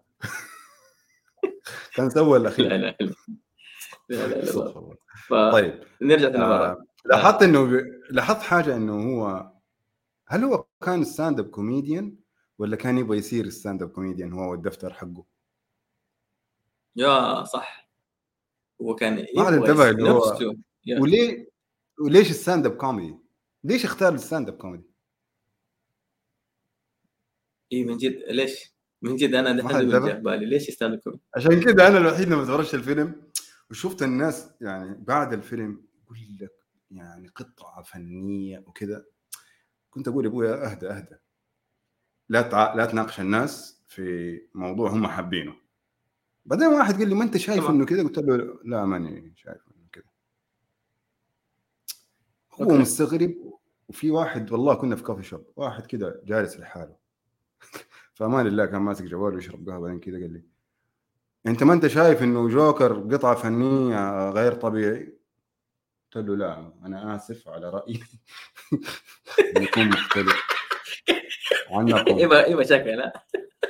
A: كان سوى
B: لا
A: الأخير.
B: لا لا لا لا لا.
A: استغفر الله. طيب
B: فنرجع للمباراه.
A: آه
B: آه.
A: لاحظت انه ب... لاحظت حاجه انه هو، هل هو كان ستاند اب كوميديان ولا كان يبغى يصير ستاند اب كوميديان هو والدفتر حقه؟
B: يا صح، هو كان
A: ما حد
B: يبغى
A: انتبه
B: يس...
A: اللي هو
B: نفسه. يا
A: وليه، وليش الستاند اب كوميدي؟ ليش اختار الستاند اب كوميدي؟
B: اي من جد ليش؟ من جد انا
A: ما
B: دحين
A: حد
B: ده بيجي
A: انتبه.
B: بالي ليش ستاند اب كوميدي؟
A: عشان كده انا الوحيد لما اتفرجت الفيلم وشفت الناس يعني بعد الفيلم يقول لك يعني قطعه فنيه وكذا، كنت اقول يا ابويا اهدى اهدى، لا تع... لا تناقش الناس في موضوع هم حابينه. بعدين واحد قال لي ما انت شايف
B: تمام
A: انه كذا، قلت له لا ماني شايف انه كذا. هو
B: اوكي.
A: مستغرب. وفي واحد والله كنا في كافي شوب، واحد كذا جالس لحاله فامان الله كان ماسك جواله يشرب قهوه، بعدين كذا قال لي انت ما انت شايف انه جوكر قطعه فنيه غير طبيعي؟ قلت له لا انا اسف على رايي بيكون مختلف عنكم.
B: ايه ايه مشاكل ها؟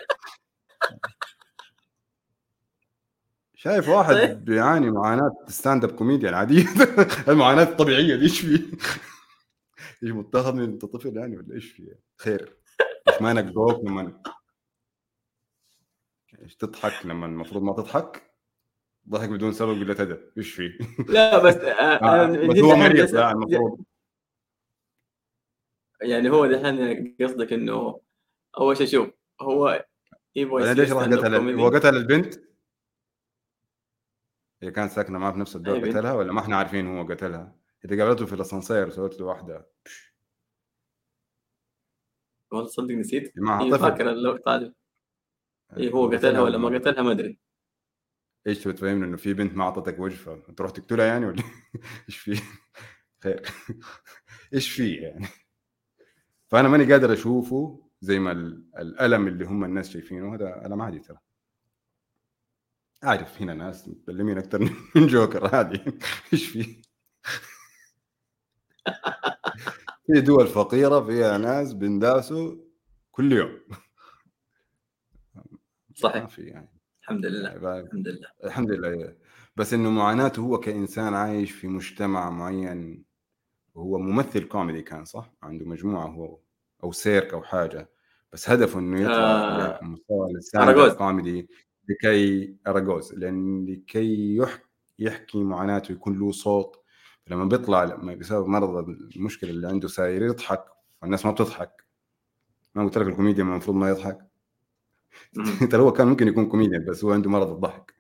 A: شايف
B: طيب
A: واحد بيعاني معاناه ستاند اب كوميديان عاديه المعاناه الطبيعيه دي ايش فيه؟ ايش متاخذ انت طفل يعني ولا ايش فيه؟ خير، ايش مانك جوك لما ايش تضحك لما المفروض ما تضحك؟ ضحك بدون سبب قلة ادب، ايش فيه؟
B: لا بس آه، انا
A: آه،
B: من
A: بس
B: جد
A: هو
B: دحين
A: مريض
B: جالس
A: لا
B: ج-
A: المفروض.
B: يعني هو دحين قصدك انه اول شيء شوف هو يبغى
A: بعدين
B: يصير
A: ليش راح
B: ستاند اب
A: قتل؟ هو
B: كوميدي.
A: قتل البنت؟ هي كانت ساكنه معاه في نفس الدور
B: اي بنت
A: قتلها ولا ما احنا عارفين هو قتلها؟ اذا قابلته في الاسانسير سويت له واحده
B: والله صدق نسيت.
A: معها
B: اي
A: طفل.
B: فاكر الوقت هذا. اي
A: هو
B: هو قتلها
A: قتلها ولا
B: ولا
A: ما
B: ما
A: قتلها؟
B: قتلها ما ادري.
A: ايش تبي تفهمني انه في بنت ما اعطتك وجه فتروح تقتلها يعني ولا ايش فيه؟ خير ايش فيه يعني؟ فانا ماني قادر اشوفه زي ما ال- الالم اللي هم الناس شايفينه، هذا الم عادي ترى. عارف هنا ناس متكلمين اكثر من جوكر عادي ايش فيه؟ في دول فقيره فيها ناس بنداسوا كل يوم، ما
B: صحيح.
A: في يعني.
B: الحمد لله.
A: يعني بقى-
B: الحمد لله.
A: الحمد لله. بس انه معاناته هو كانسان عايش في مجتمع معين، وهو ممثل كوميدي كان صح، عنده مجموعه هو او سيرك او حاجه، بس هدفه انه يطلع
B: آه
A: لمستوى الستاند اب
B: اراجوز.
A: كوميدي لكي اراجوز، لان لكي يحكي يحكي معاناته يكون له صوت. لما بيطلع لما بسبب مرض المشكله اللي عنده ساير يضحك فالناس ما بتضحك. ما قلت لك الكوميديا المفروض ما يضحك؟
B: مم.
A: ترى هو كان ممكن يكون كوميديان بس هو عنده مرض الضحك.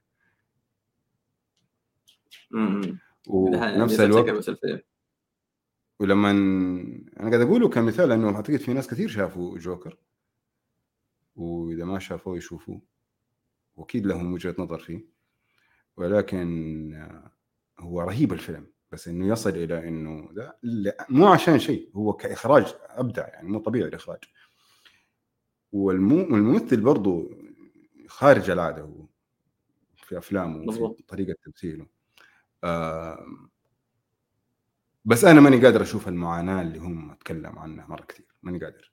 B: مم.
A: وفي
B: دحين
A: نفس
B: جيت افتكر
A: الوقت
B: بس الفيلم.
A: ولما انا قاعد اقوله كمثال لانه اعتقد في ناس كثير شافوا جوكر، واذا ما شافوه يشوفوه، واكيد لهم وجهة نظر فيه. ولكن هو رهيب الفيلم، بس انه يصل الى انه ده لا- مو عشان شيء، هو كاخراج ابدع يعني، مو طبيعي الاخراج. والمو- والممثل برضو خارج العاده هو في افلامه وفي
B: مضبوط.
A: طريقه تمثيله. آه بس انا ماني قادر اشوف المعاناه اللي هم تكلم عنها مره كثير، ماني قادر.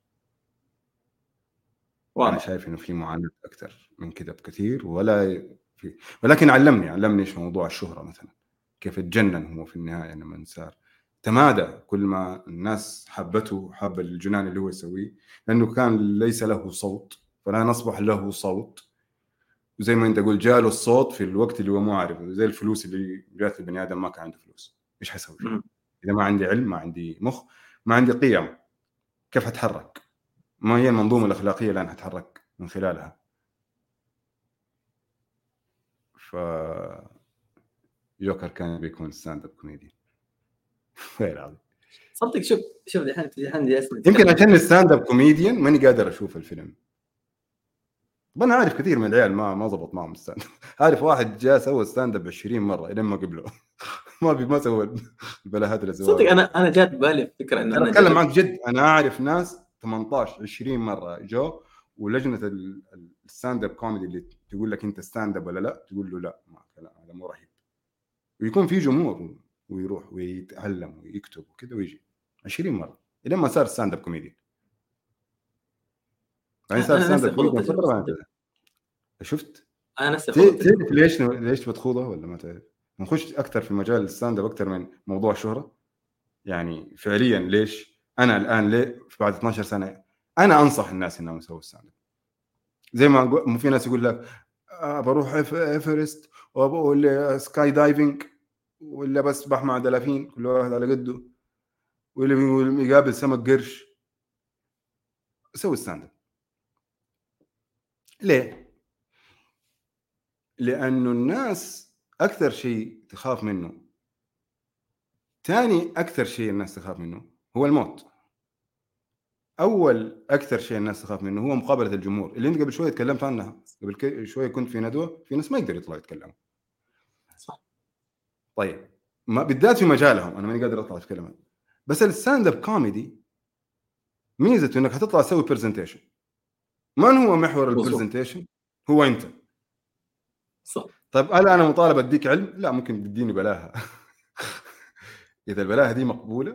A: انا
B: واضح.
A: شايف انه في معاناه اكثر من كذا بكثير، ولا في. ولكن علمني علمني ايش موضوع الشهره مثلا، كيف اتجنن هو في النهايه لما صار تمادى كل ما الناس حبته، حب الجنان اللي هو يسويه، لانه كان ليس له صوت فلا نصبح له صوت. وزي ما انت قلت جاله الصوت في الوقت اللي هو مو عارف، زي الفلوس اللي جات البني ادم ما كان عنده فلوس، ايش حيسوي فيها؟
B: مم.
A: اذا ما عندي علم، ما عندي مخ، ما عندي قيم، كيف اتحرك؟ ما هي المنظومه الاخلاقيه اللي انا اتحرك من خلالها؟ ف جوكر كان بيكون ستاند اب كوميدي غير عظيم.
B: صدق شوف شوف دحين دحين جالس
A: يمكن
B: نتكلم.
A: عشان ستاند اب كوميديان ماني قادر اشوف الفيلم. طب انا عارف كثير من العيال ما ما ضبط معهم ستاند. عارف واحد جاء سوى ستاند اب عشرين مره الين ما قبله ما بي ما سوى البلاهات اللي سواها
B: صدق انا
A: قبل.
B: انا جات بالي فكره انه
A: انا
B: انا
A: اتكلم معك
B: اجرب.
A: جد، انا اعرف ناس ثمانية عشر عشرين مره جو ولجنه ال- ال- الستاند اب كوميدي اللي تقول لك انت ستاند اب ولا لا، تقول له لا ما كلام هذا مو رهيب، ويكون في جمهور ويروح ويتعلم ويكتب وكذا ويجي عشرين مره الين ما صار ستاند اب كوميدي. بعدين صار
B: انا
A: ستاند
B: نفسي
A: اب
B: اخوض
A: كوميدي
B: التجربه
A: فتره ما
B: صدق.
A: انتهى. شفت؟
B: انا نفسي اخوض
A: ت-
B: التجربه.
A: تعرف ليش ليش بتخوضها ولا ما تعرف؟ نخش اكثر في مجال الستاند اب اكثر من موضوع الشهره. يعني فعليا ليش انا الان ليه في بعد اثناشر سنه انا انصح الناس انهم يسووا ستاند اب؟ زي ما أقول- مو في ناس يقول لك آه بروح إف- ايفرست ولا سكاي دايفنج ولا بسبح مع دلافين كل واحد على قده، واللي يقابل سمك قرش. سوي ستاند اب. ليه؟ لأنه الناس أكثر شيء تخاف منه، ثاني أكثر شيء الناس تخاف منه هو الموت. أول أكثر شيء الناس تخاف منه هو مقابلة الجمهور، اللي أنت قبل شوية تكلمت عنها. قبل ك- شوية كنت في ندوة، في ناس ما يقدروا يطلعوا يتكلموا.
B: صح.
A: طيب ما بالذات في مجالهم، أنا ماني قادر أطلع أتكلم. بس الستاند اب كوميدي ميزته إنك هتطلع تسوي برزنتيشن. من هو محور
B: مظبوط.
A: البرزنتيشن؟ هو أنت.
B: صح.
A: طيب هل أنا مطالب أديك علم؟ لا، ممكن تديني بلاها. إذا البلاها دي مقبولة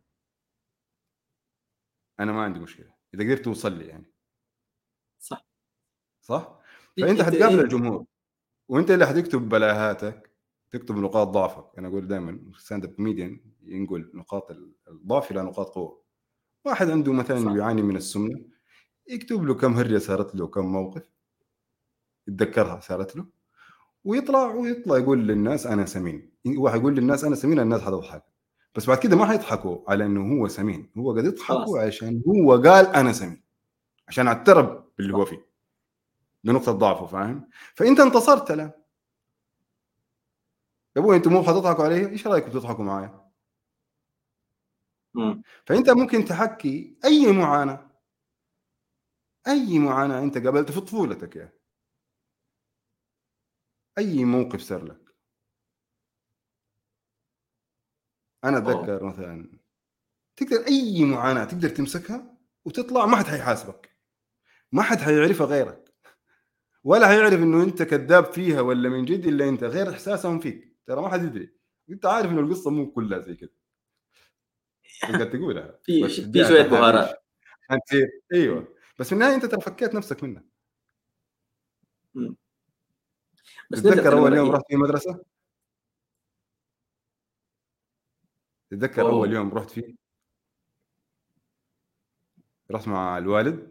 A: أنا ما عندي مشكلة، إذا قدرت توصل لي يعني.
B: صح.
A: صح؟
B: إيه-
A: فأنت
B: انت
A: حتقابل
B: إيه؟
A: الجمهور، وأنت اللي حتكتب بلاهاتك، تكتب نقاط ضعفك. أنا أقول دائما ستاند اب كوميديان ينقل نقاط الضعف إلى نقاط قوة. واحد عنده مثلا
B: صح.
A: بيعاني من السمنة، يكتب له كم هرجة صارت له، كم موقف يتذكرها صارت له، ويطلع ويطلع يقول للناس أنا سمين. هو حيقول للناس أنا سمين، الناس حتضحك، بس بعد كده ما حيضحكوا على إنه هو سمين، هو قد يضحكوا
B: خلاص.
A: عشان هو قال أنا سمين، عشان اعترف باللي
B: صح.
A: هو فيه، بنقطة ضعفه. فاهم؟ فأنت انتصرت الآن. يا ابوي انتم مو حتضحكوا علي، ايش رايكم تضحكوا معايا؟
B: مم.
A: فانت ممكن تحكي اي معاناه، اي معاناه انت قابلتها في طفولتك، يعني اي موقف صار لك. انا
B: أوه.
A: اتذكر مثلا، تقدر اي معاناه تقدر تمسكها وتطلع، ما حد حيحاسبك، ما حد حيعرفها غيرك، ولا حيعرف انه انت كذاب فيها ولا من جد الا انت، غير احساسهم فيك. ترى ما حد يدري، انت عارف انه القصه مو كلها زي كده، بس قاعد تقولها
B: في
A: بس
B: في
A: تديها
B: شويه
A: تهاميش
B: بهارات.
A: عشان تصير. ايوه، بس في النهايه انت ترى فكيت نفسك منها.
B: مم. بس نرجع
A: تتذكر اول يوم
B: التكنولوجيا.
A: رحت في مدرسه؟ تتذكر اول
B: اوه،
A: يوم رحت فيه؟ رحت مع الوالد؟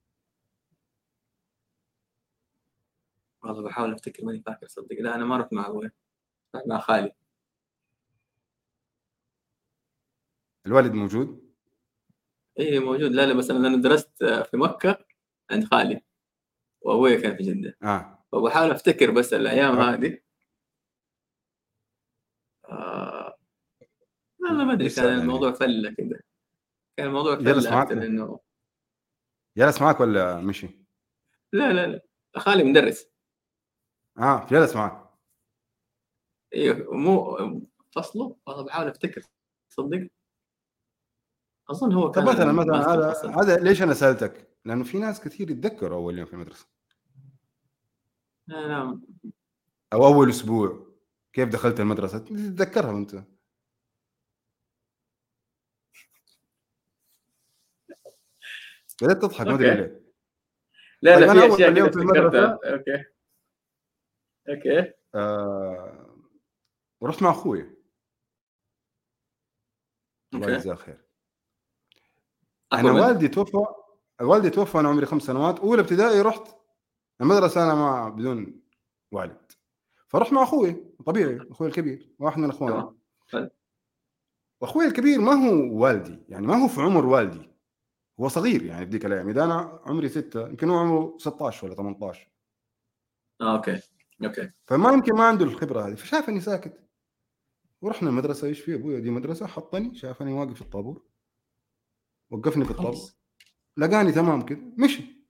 B: والله بحاول افتكر، ماني فاكر صدق. لا انا ما رحت مع ابوي، رحت مع خالي.
A: الوالد موجود؟
B: ايه موجود. لا لا، بس انا لأن درست في مكه عند خالي، وابوي كان في جده،
A: اه
B: فبحاول افتكر بس الايام
A: أوكي.
B: هذه. آه... لا ما ادري،
A: ايش
B: كان
A: صار يعني؟
B: الموضوع فله كده، كان الموضوع
A: جلس
B: فله
A: معك؟
B: اكثر انه.
A: جلس معك ولا مشي؟
B: لا لا لا، خالي مدرس.
A: اه جلس معك.
B: ايوه مو فصله، والله بحاول افتكر صدق. اظن هو
A: طب
B: كان
A: مثلا مثلا
B: ماسك
A: هذا
B: الفصل.
A: هذا ليش انا سالتك؟ لانه في ناس كثير يتذكروا اول يوم في المدرسه
B: لا لا.
A: او اول اسبوع، كيف دخلت المدرسه تتذكرها انت. بدأت تضحك ما ادري
B: اوكي.
A: ليه.
B: لا لا،
A: طيب انا
B: في اشياء
A: اول
B: كده
A: يوم في
B: افتكرتها.
A: المدرسه
B: اوكي. اوكي.
A: آه رحت مع اخوي، الله
B: اوكي.
A: يجزاه خير.
B: اكبر
A: انا
B: منك.
A: والدي توفى، والدي توفى وانا عمري خمس سنوات. اولى ابتدائي رحت المدرسه انا مع بدون والد، فرحت مع اخوي طبيعي، اخوي الكبير واحد من اخواني.
B: تمام. حلو.
A: واخوي الكبير ما هو والدي، يعني ما هو في عمر والدي، هو صغير يعني في ذيك الايام. اذا انا عمري ستة يمكن هو عمره ستة عشر ولا ثمانية عشر،
B: آه، اوكي. اوكي.
A: فما يمكن ما عنده الخبره هذه. فشافني ساكت ورحنا المدرسه. ايش في ابويا دي مدرسه؟ حطني شافني واقف في الطابور، وقفني في الطابور،
B: خلاص.
A: لقاني تمام كده مشي.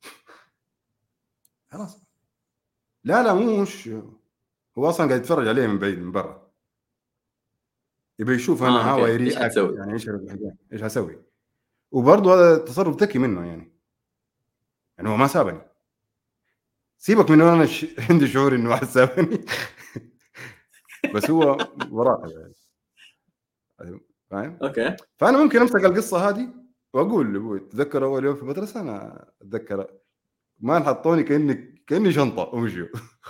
A: خلاص. لا لا مو مش، هو اصلا قاعد يتفرج عليه من بعيد من برا، يبي يشوف انا
B: اه
A: هاو
B: اوكي،
A: اي
B: ايش
A: رياكت،
B: حتسوي؟
A: يعني ايش ايش هسوي. وبرضه هذا تصرف ذكي منه يعني، يعني هو ما سابني. سيبك من انه انا ش... عندي شعور انه واحد سابني. بس هو وراء يعني، فاهم؟
B: اوكي.
A: فانا ممكن امسك القصه هذه واقول لابوي تذكر اول يوم في المدرسه؟ انا اتذكر ما حطوني كاني كاني شنطه ومشيوا.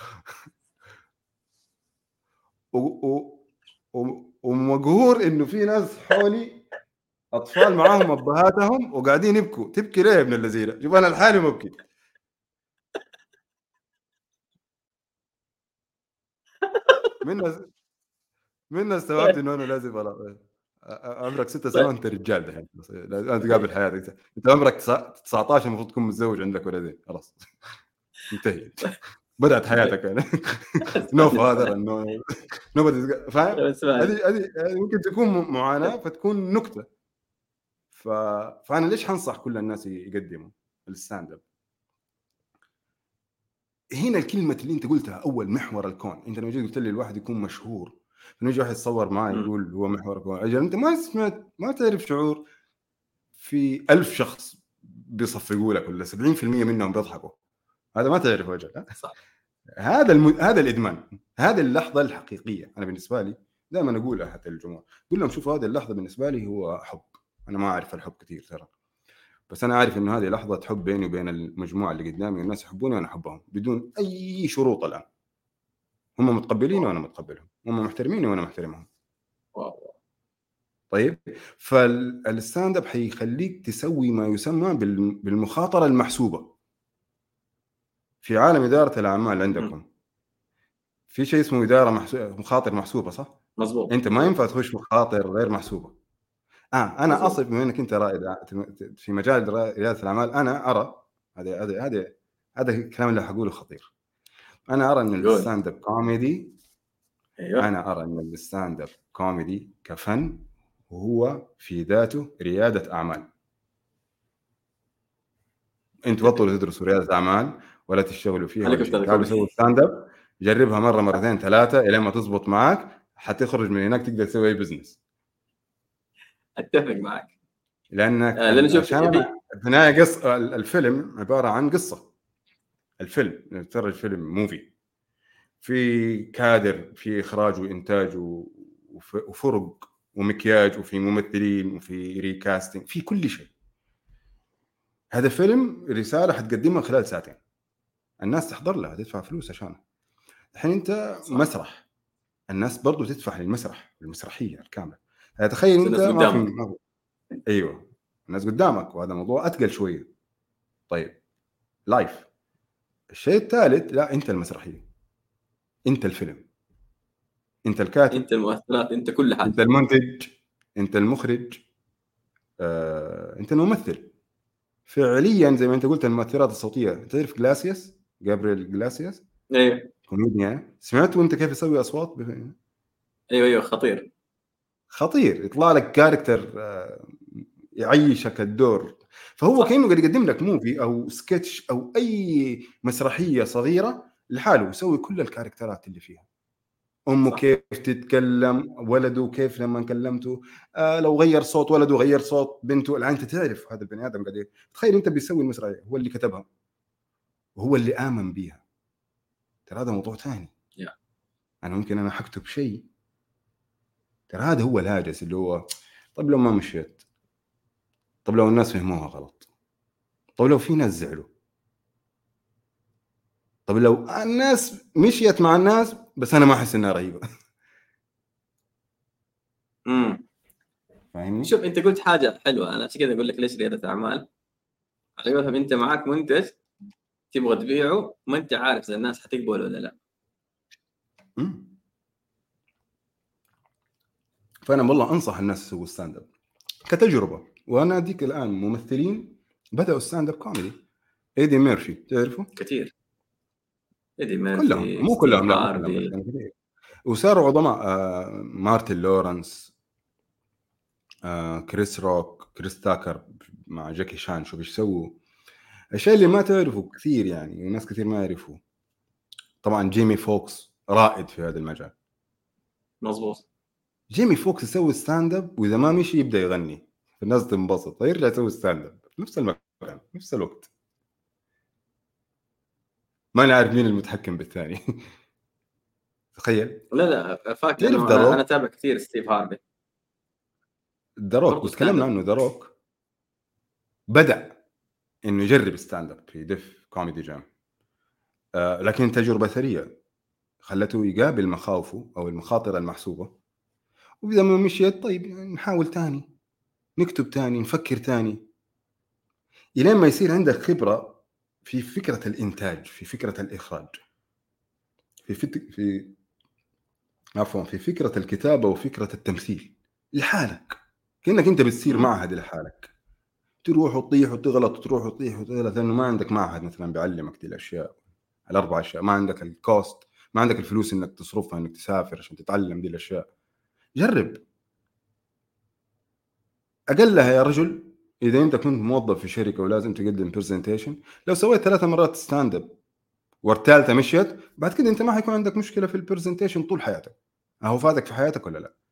A: و... و... و... ومقهور انه في ناس حولي اطفال معاهم ابهاتهم وقاعدين يبكوا. تبكي ليه يا ابن اللذينه؟ شوف انا لحالي مبكي. من من استوعبت انه انا لازم أرى. عمرك ست
B: طيب.
A: سنوات انت رجال دحين، لازم تقابل حياتك. انت عمرك تسعة عشر المفروض تكون متزوج عندك ولدين خلاص. انتهي بدأت حياتك يعني نو فاذر نو نو فاهم. هذه هذه ممكن تكون معاناة فتكون نكتة. ف... فأنا ليش حنصح كل الناس يقدموا الستاند اب؟ هنا الكلمة اللي انت قلتها اول، محور الكون. انت لما جيت قلت لي الواحد يكون مشهور، فنجي واحد يتصور معي يقول هو محور الكون، اجل انت ما سمعت، ما تعرف شعور في ألف شخص بيصفقوا لك ولا سبعين بالمئة منهم بيضحكوا، هذا ما تعرف وجه. هذا الم... هذا الادمان، هذه اللحظه الحقيقيه. انا بالنسبه لي دائما اقولها حتى للجمهور، اقول لهم شوفوا هذه اللحظه بالنسبه لي هو حب. انا ما اعرف الحب كثير ترى، بس انا عارف انه هذه لحظه حب بيني وبين المجموعه اللي قدامي، والناس يحبوني وانا احبهم بدون اي شروط. الان هم متقبلين وانا متقبلهم، هم محترميني وانا محترمهم. طيب، فالستاند اب حيخليك تسوي ما يسمى بالمخاطره المحسوبه. في عالم اداره الاعمال عندكم في شيء اسمه اداره محسوبه، مخاطر محسوبه، صح؟
B: مظبوط.
A: انت ما ينفع تخش مخاطر غير محسوبه. اه انا اصف بما انك انت رائد في مجال رياده الاعمال، انا ارى هذا هذا هذا هذا الكلام اللي حقوله خطير. انا ارى ان الستاند اب كوميدي،
B: أيوة.
A: انا ارى ان الستاند اب كوميدي كفن وهو في ذاته رياده اعمال. انت بطلوا تدرسوا رياده اعمال ولا تشتغلوا فيها ولا شيء، تعالوا سووا ستاند اب، جربها مره مرتين ثلاثه الى ما تزبط معك، حتخرج من هناك تقدر تسوي اي بزنس.
B: اتفق معك،
A: لانك
B: آه لأن شوف
A: في النهايه قصه الفيلم عباره عن قصه. الفيلم ترى الفيلم موفي، في كادر، في اخراج وانتاج وفرق ومكياج وفي ممثلين وفي ريكاستنج، في كل شيء. هذا فيلم رساله حتقدمها خلال ساعتين، الناس تحضر لها، تدفع فلوس عشانها. الحين انت صح. مسرح، الناس برضو تدفع للمسرح، المسرحيه الكامله. تخيل انت ما في ما ايوه الناس قدامك، وهذا موضوع اتقل شويه. طيب لايف. الشيء الثالث، لا انت المسرحيه، انت الفيلم، انت الكاتب،
B: انت المؤثرات، انت كل حاجه،
A: انت المنتج، انت المخرج، آه، انت الممثل فعليا. زي ما انت قلت المؤثرات الصوتيه، تعرف جلاسياس، جابرييل جلاسياس؟
B: ايوه
A: كوميديا، سمعتوا انت كيف يسوي اصوات؟
B: ايوه ايوه خطير
A: خطير، يطلع لك كاركتر يعيشك الدور. فهو صح. كأنه قاعد يقدم لك موفي او سكتش او اي مسرحيه صغيره لحاله، يسوي كل الكاركترات اللي فيها. امه صح. كيف تتكلم، ولده كيف لما كلمته، آه لو غير صوت ولده غير صوت بنته. الان انت تعرف هذا البني ادم قاعد، تخيل انت بيسوي المسرحيه، هو اللي كتبها وهو اللي امن بيها. ترى هذا موضوع ثاني.
B: yeah.
A: انا ممكن انا حكتب شيء، ترى هذا هو الهاجس اللي هو طب لو ما مشيت، طب لو الناس فهموها غلط، طب لو في ناس زعلوا، طب لو الناس مشيت مع الناس بس انا ما احس انها رهيبه.
B: امم
A: فاهمني؟
B: شوف انت قلت حاجه حلوه، انا عشان كذا اقول لك ليش رياده اعمال. على قولتهم انت معك منتج تبغى تبيعه، ما انت عارف اذا الناس حتقبل ولا لا.
A: امم فانا والله انصح الناس يسووا ستاند اب كتجربه. وانا اديك الان ممثلين بداوا ستاند اب كوميدي، ايدي ميرفي تعرفه؟
B: كثير ايدي ميرفي،
A: كلهم مو كلهم، لا مو كلهم، بس كثير. وصاروا عظماء، آه مارتن لورنس، آه كريس روك، كريس تاكر مع جاكي شان. شو بيسووا الشيء اللي ما تعرفوا كثير يعني، وناس كثير ما يعرفوا. طبعا جيمي فوكس رائد في هذا المجال.
B: مظبوط.
A: جيمي فوكس يسوي ستاند اب، واذا ما مشي يبدا يغني، الناس تنبسط، فيرجع يسوي ستاند اب في نفس المكان نفس الوقت. ما نعرف مين المتحكم بالثاني. تخيل.
B: لا لا فاكر انه انا انا تابع كثير ستيف هارفي.
A: دروك وتكلمنا عنه. دروك بدا انه يجرب ستاند اب في ديف كوميدي جام، آه لكن تجربه ثريه خلته يقابل مخاوفه او المخاطر المحسوبه. واذا ما مشيت طيب يعني نحاول تاني، نكتب تاني، نفكر تاني، الين ما يصير عندك خبره في فكره الانتاج، في فكره الاخراج، في فت... في عفوا في فكره الكتابه وفكره التمثيل لحالك، كانك انت بتصير معهد لحالك، تروح وتطيح وتغلط، تروح وتطيح وتغلط، لانه ما عندك معهد مثلا بيعلمك دي الاشياء. الاربع اشياء، ما عندك الكوست، ما عندك الفلوس انك تصرفها انك تسافر عشان تتعلم دي الاشياء، جرب. اقلها يا رجل، اذا انت كنت موظف في شركه ولازم تقدم برزنتيشن، لو سويت ثلاثة مرات ستاند اب والثالثه مشيت، بعد كده انت ما حيكون عندك مشكله في البرزنتيشن طول حياتك. هو فادك في حياتك ولا لا؟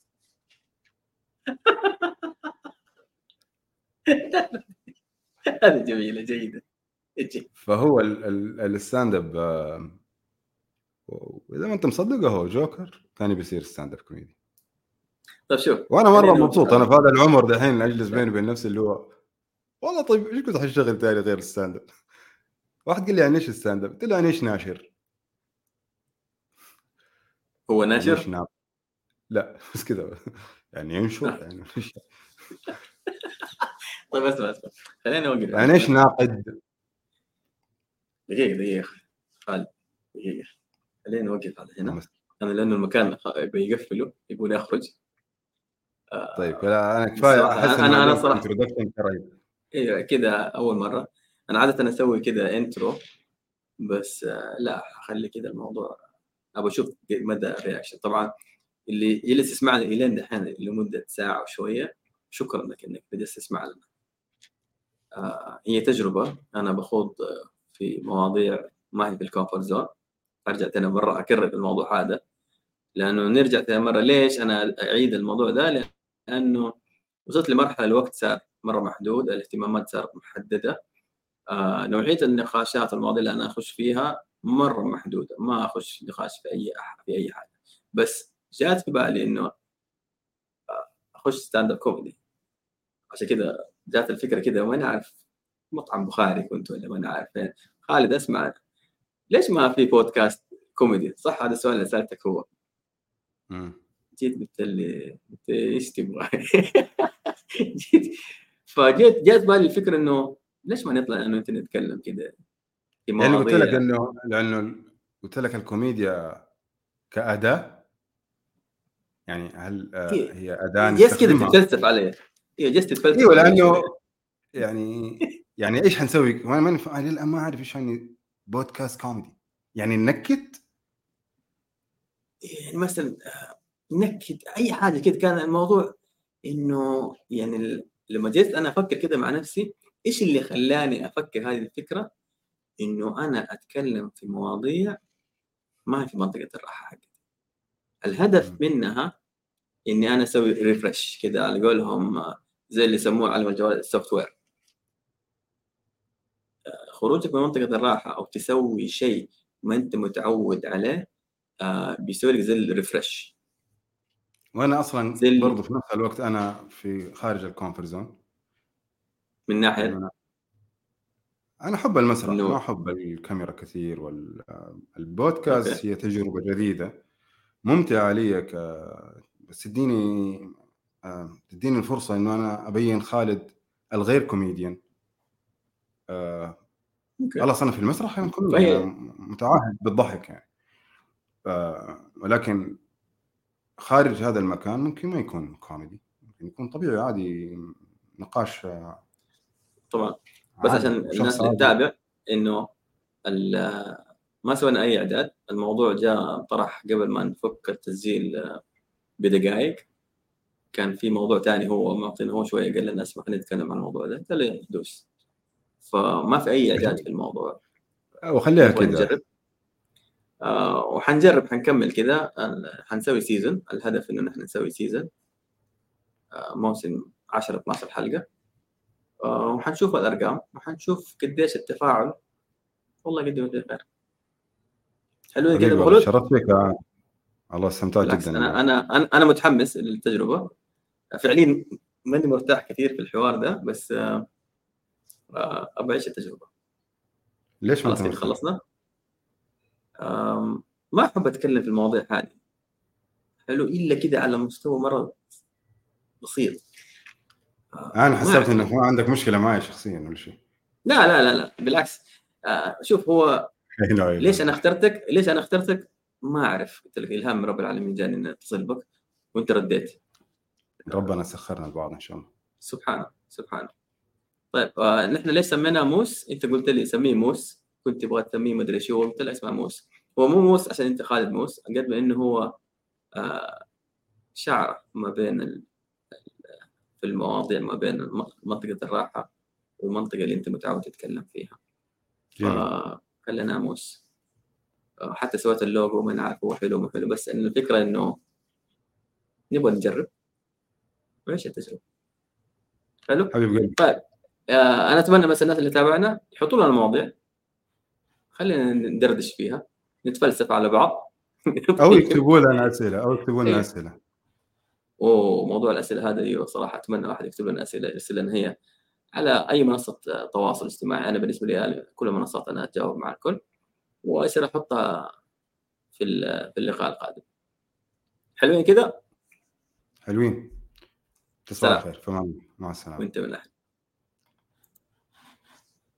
B: هذه جميله جيده. اجي
A: فهو الستاند اب، واذا ما انت مصدق هو جوكر ثاني بيصير ستاند اب كوميدي.
B: طيب شوف،
A: وانا مره
B: خليني اوقف
A: مبسوط انا
B: على
A: في هذا العمر دحين اجلس بيني وبين نفسي اللي هو والله طيب ايش كنت حاشتغل ثاني غير الستاند اب؟ واحد قال لي يعني ايش الستاند اب؟ قلت له يعني ايش ناشر؟
B: هو
A: يعني ايش
B: ناشر.
A: ناب؟ لا بس كذا يعني ينشر
B: آه.
A: يعني إيش؟
B: طيب اسمع اسمع، خليني اوقف
A: يعني ايش
B: هنا.
A: ناقد؟
B: دقيقه دقيقه خالد، دقيقه، خليني اوقف على هنا.
A: بس.
B: انا لانه المكان خ- بيقفلوا يقول اخرج.
A: طيب
B: آه،
A: لا انا كفايه
B: بصراحه
A: احس انه
B: انا انا
A: عليك
B: صراحه
A: انتروداكشن رهيب.
B: ايوه كده اول مره. انا عاده اسوي كده انترو، بس آه، لا خلي كده الموضوع. ابى اشوف مدى الرياكشن. طبعا اللي يجلس يسمعنا الين دحين لمده ساعه وشويه، شكرا لك انك بدأت تسمع لنا. آه، هي تجربه، انا بخوض آه، في مواضيع ما هي في الكومفورت زون. ارجع تاني مره اكرر الموضوع هذا، لانه نرجع تاني مره ليش انا اعيد الموضوع ده؟ لانه وصلت لمرحله الوقت صار مره محدود، الاهتمامات صارت محدده. آه، نوعيه النقاشات والمواضيع اللي انا اخش فيها مره محدوده، ما اخش نقاش في اي أح في اي حاجه. بس جات في بالي انه اخش ستاند اب كوميدي. عشان كذا جات الفكره كذا، وانا عارف مطعم بخاري كنت ولا ما انا عارف فين. خالد اسمع، ليش ما في بودكاست كوميدي؟ صح هذا السؤال اللي سالتك هو.
A: مم.
B: جيت قلت لي انت ايش تبغى؟ جيت فجيت جات بالي الفكره انه ليش ما نطلع انا وانت نتكلم كذا في
A: يعني قلت لك
B: مواضيع.
A: انه لانه قلت لك الكوميديا كأداة، يعني هل آه، هي أداة
B: جلست كذا
A: نستخدمها؟
B: تتفلسف علي. ايوه جلست تتفلسف
A: ايوه
B: علي
A: لانه
B: شويه.
A: يعني يعني ايش حنسوي؟ ما ما نف- أنا الآن ما اعرف ايش يعني بودكاست كوميدي، يعني نكت.
B: يعني مثلا نكت اي حاجه كده. كان الموضوع انه يعني ال- لما جيت انا افكر كده مع نفسي، ايش اللي خلاني افكر هذه الفكره؟ انه انا اتكلم في مواضيع ما هي في منطقه الراحه حقتي. الهدف
A: مم.
B: منها اني انا اسوي ريفرش كده على قولهم، آه، زي اللي يسموه علم الجوال السوفت وير. خروجك من منطقه الراحه او تسوي شيء ما انت متعود عليه، آه بيسوي لك زي الريفرش.
A: وانا اصلا
B: زي ال-
A: برضو في نفس الوقت انا في خارج الكونفرت زون.
B: من
A: انه
B: ناحيه
A: انا انا احب المسرح، ما
B: انه
A: احب الكاميرا كثير،
B: اوكي.
A: والبودكاست هي تجربة جديدة ممتعة لي ك بس اديني آه، تديني الفرصة انه انا ابين خالد الغير كوميديان. آه،
B: اوكي
A: خلاص انا في المسرح انا كوميدي، انا
B: فهي
A: متعهد بالضحك يعني. آه، ولكن خارج هذا المكان ممكن ما يكون كوميدي، ممكن يكون طبيعي عادي، نقاش آه،
B: طبعا. بس
A: عادي
B: عشان
A: وشخص
B: الناس اللي
A: عادي.
B: تتابع انه ال- ما سوينا اي اعداد. الموضوع جاء طرح قبل ما نفك التسجيل آه، بدقائق. كان في موضوع تاني هو معطينا هو شويه، قال لنا اسمح لي نتكلم عن الموضوع ده، قلت له دوس. فما في اي اعداد في الموضوع،
A: وخليها
B: نبغى
A: كذا.
B: نجرب. آه وحنجرب حنكمل كذا. آه، حنسوي سيزون. الهدف انه نحن نسوي سيزون آه موسم عشرة اثناشر حلقه. آه وحنشوف الارقام وحنشوف قديش التفاعل. والله قد خير. حلوين كده
A: حبيبي
B: ابو
A: والله
B: خلود.
A: شرفت بك. آه، والله استمتعت
B: بالعكس
A: جدا
B: انا
A: اليوم.
B: انا انا انا متحمس للتجربه فعليا. ماني مرتاح كثير في الحوار ده، بس آه، آه، ابغى اعيش التجربه.
A: ليش ما انت
B: خلاص كده
A: مرتاح؟
B: خلصنا. آم، ما احب اتكلم في المواضيع هذه. حلو الا كده على مستوى مره بسيط. آه،
A: انا
B: ما
A: حسبت
B: اعرف
A: انك
B: ليه.
A: ما عندك مشكله معي شخصيا ولا شيء.
B: لا لا لا لا بالعكس. آه، شوف هو
A: لا
B: ليش
A: اله
B: انا اخترتك ليش انا اخترتك ما اعرف. قلت لك الهام من رب العالمين جاني اني اتصل بك وانت رديت.
A: ربنا سخرنا لبعض ان شاء الله.
B: سبحانه سبحانه. طيب آه، نحن ليش سميناه موس؟ انت قلت لي سميه موس. كنت تبغى تسميه ما ادري شو، قلت له اسمه موس. هو مو موس عشان انت خالد موس، قد ما انه هو آه شعر ما بين ال... في المواضيع ما بين الم- منطقة الراحة والمنطقة اللي انت متعود تتكلم فيها.
A: جميل.
B: فخلينا موس. آه، حتى سويت اللوجو، ما نعرف هو حلو مو حلو، بس إن الفكرة انه نبغى نجرب وإيش التجربة. حلو.
A: حبيب قلبي.
B: طيب آه انا اتمنى بس الناس اللي تابعنا يحطوا لنا مواضيع، خلينا ندردش فيها، نتفلسف على بعض.
A: او يكتبوا لنا اسئله او يكتبوا لنا
B: إيه.
A: اسئله.
B: وموضوع الاسئله هذا ايوه صراحه اتمنى واحد يكتب لنا اسئله، يرسل لنا هي على اي منصه تواصل اجتماعي. انا بالنسبه لي كل المنصات انا اتجاوب مع الكل، وايش احطها في ال- في اللقاء القادم. حلوين كذا.
A: حلوين. تصبح على
B: سلام.
A: خير، فمان الله. مع السلامه.
B: وانت من أهل.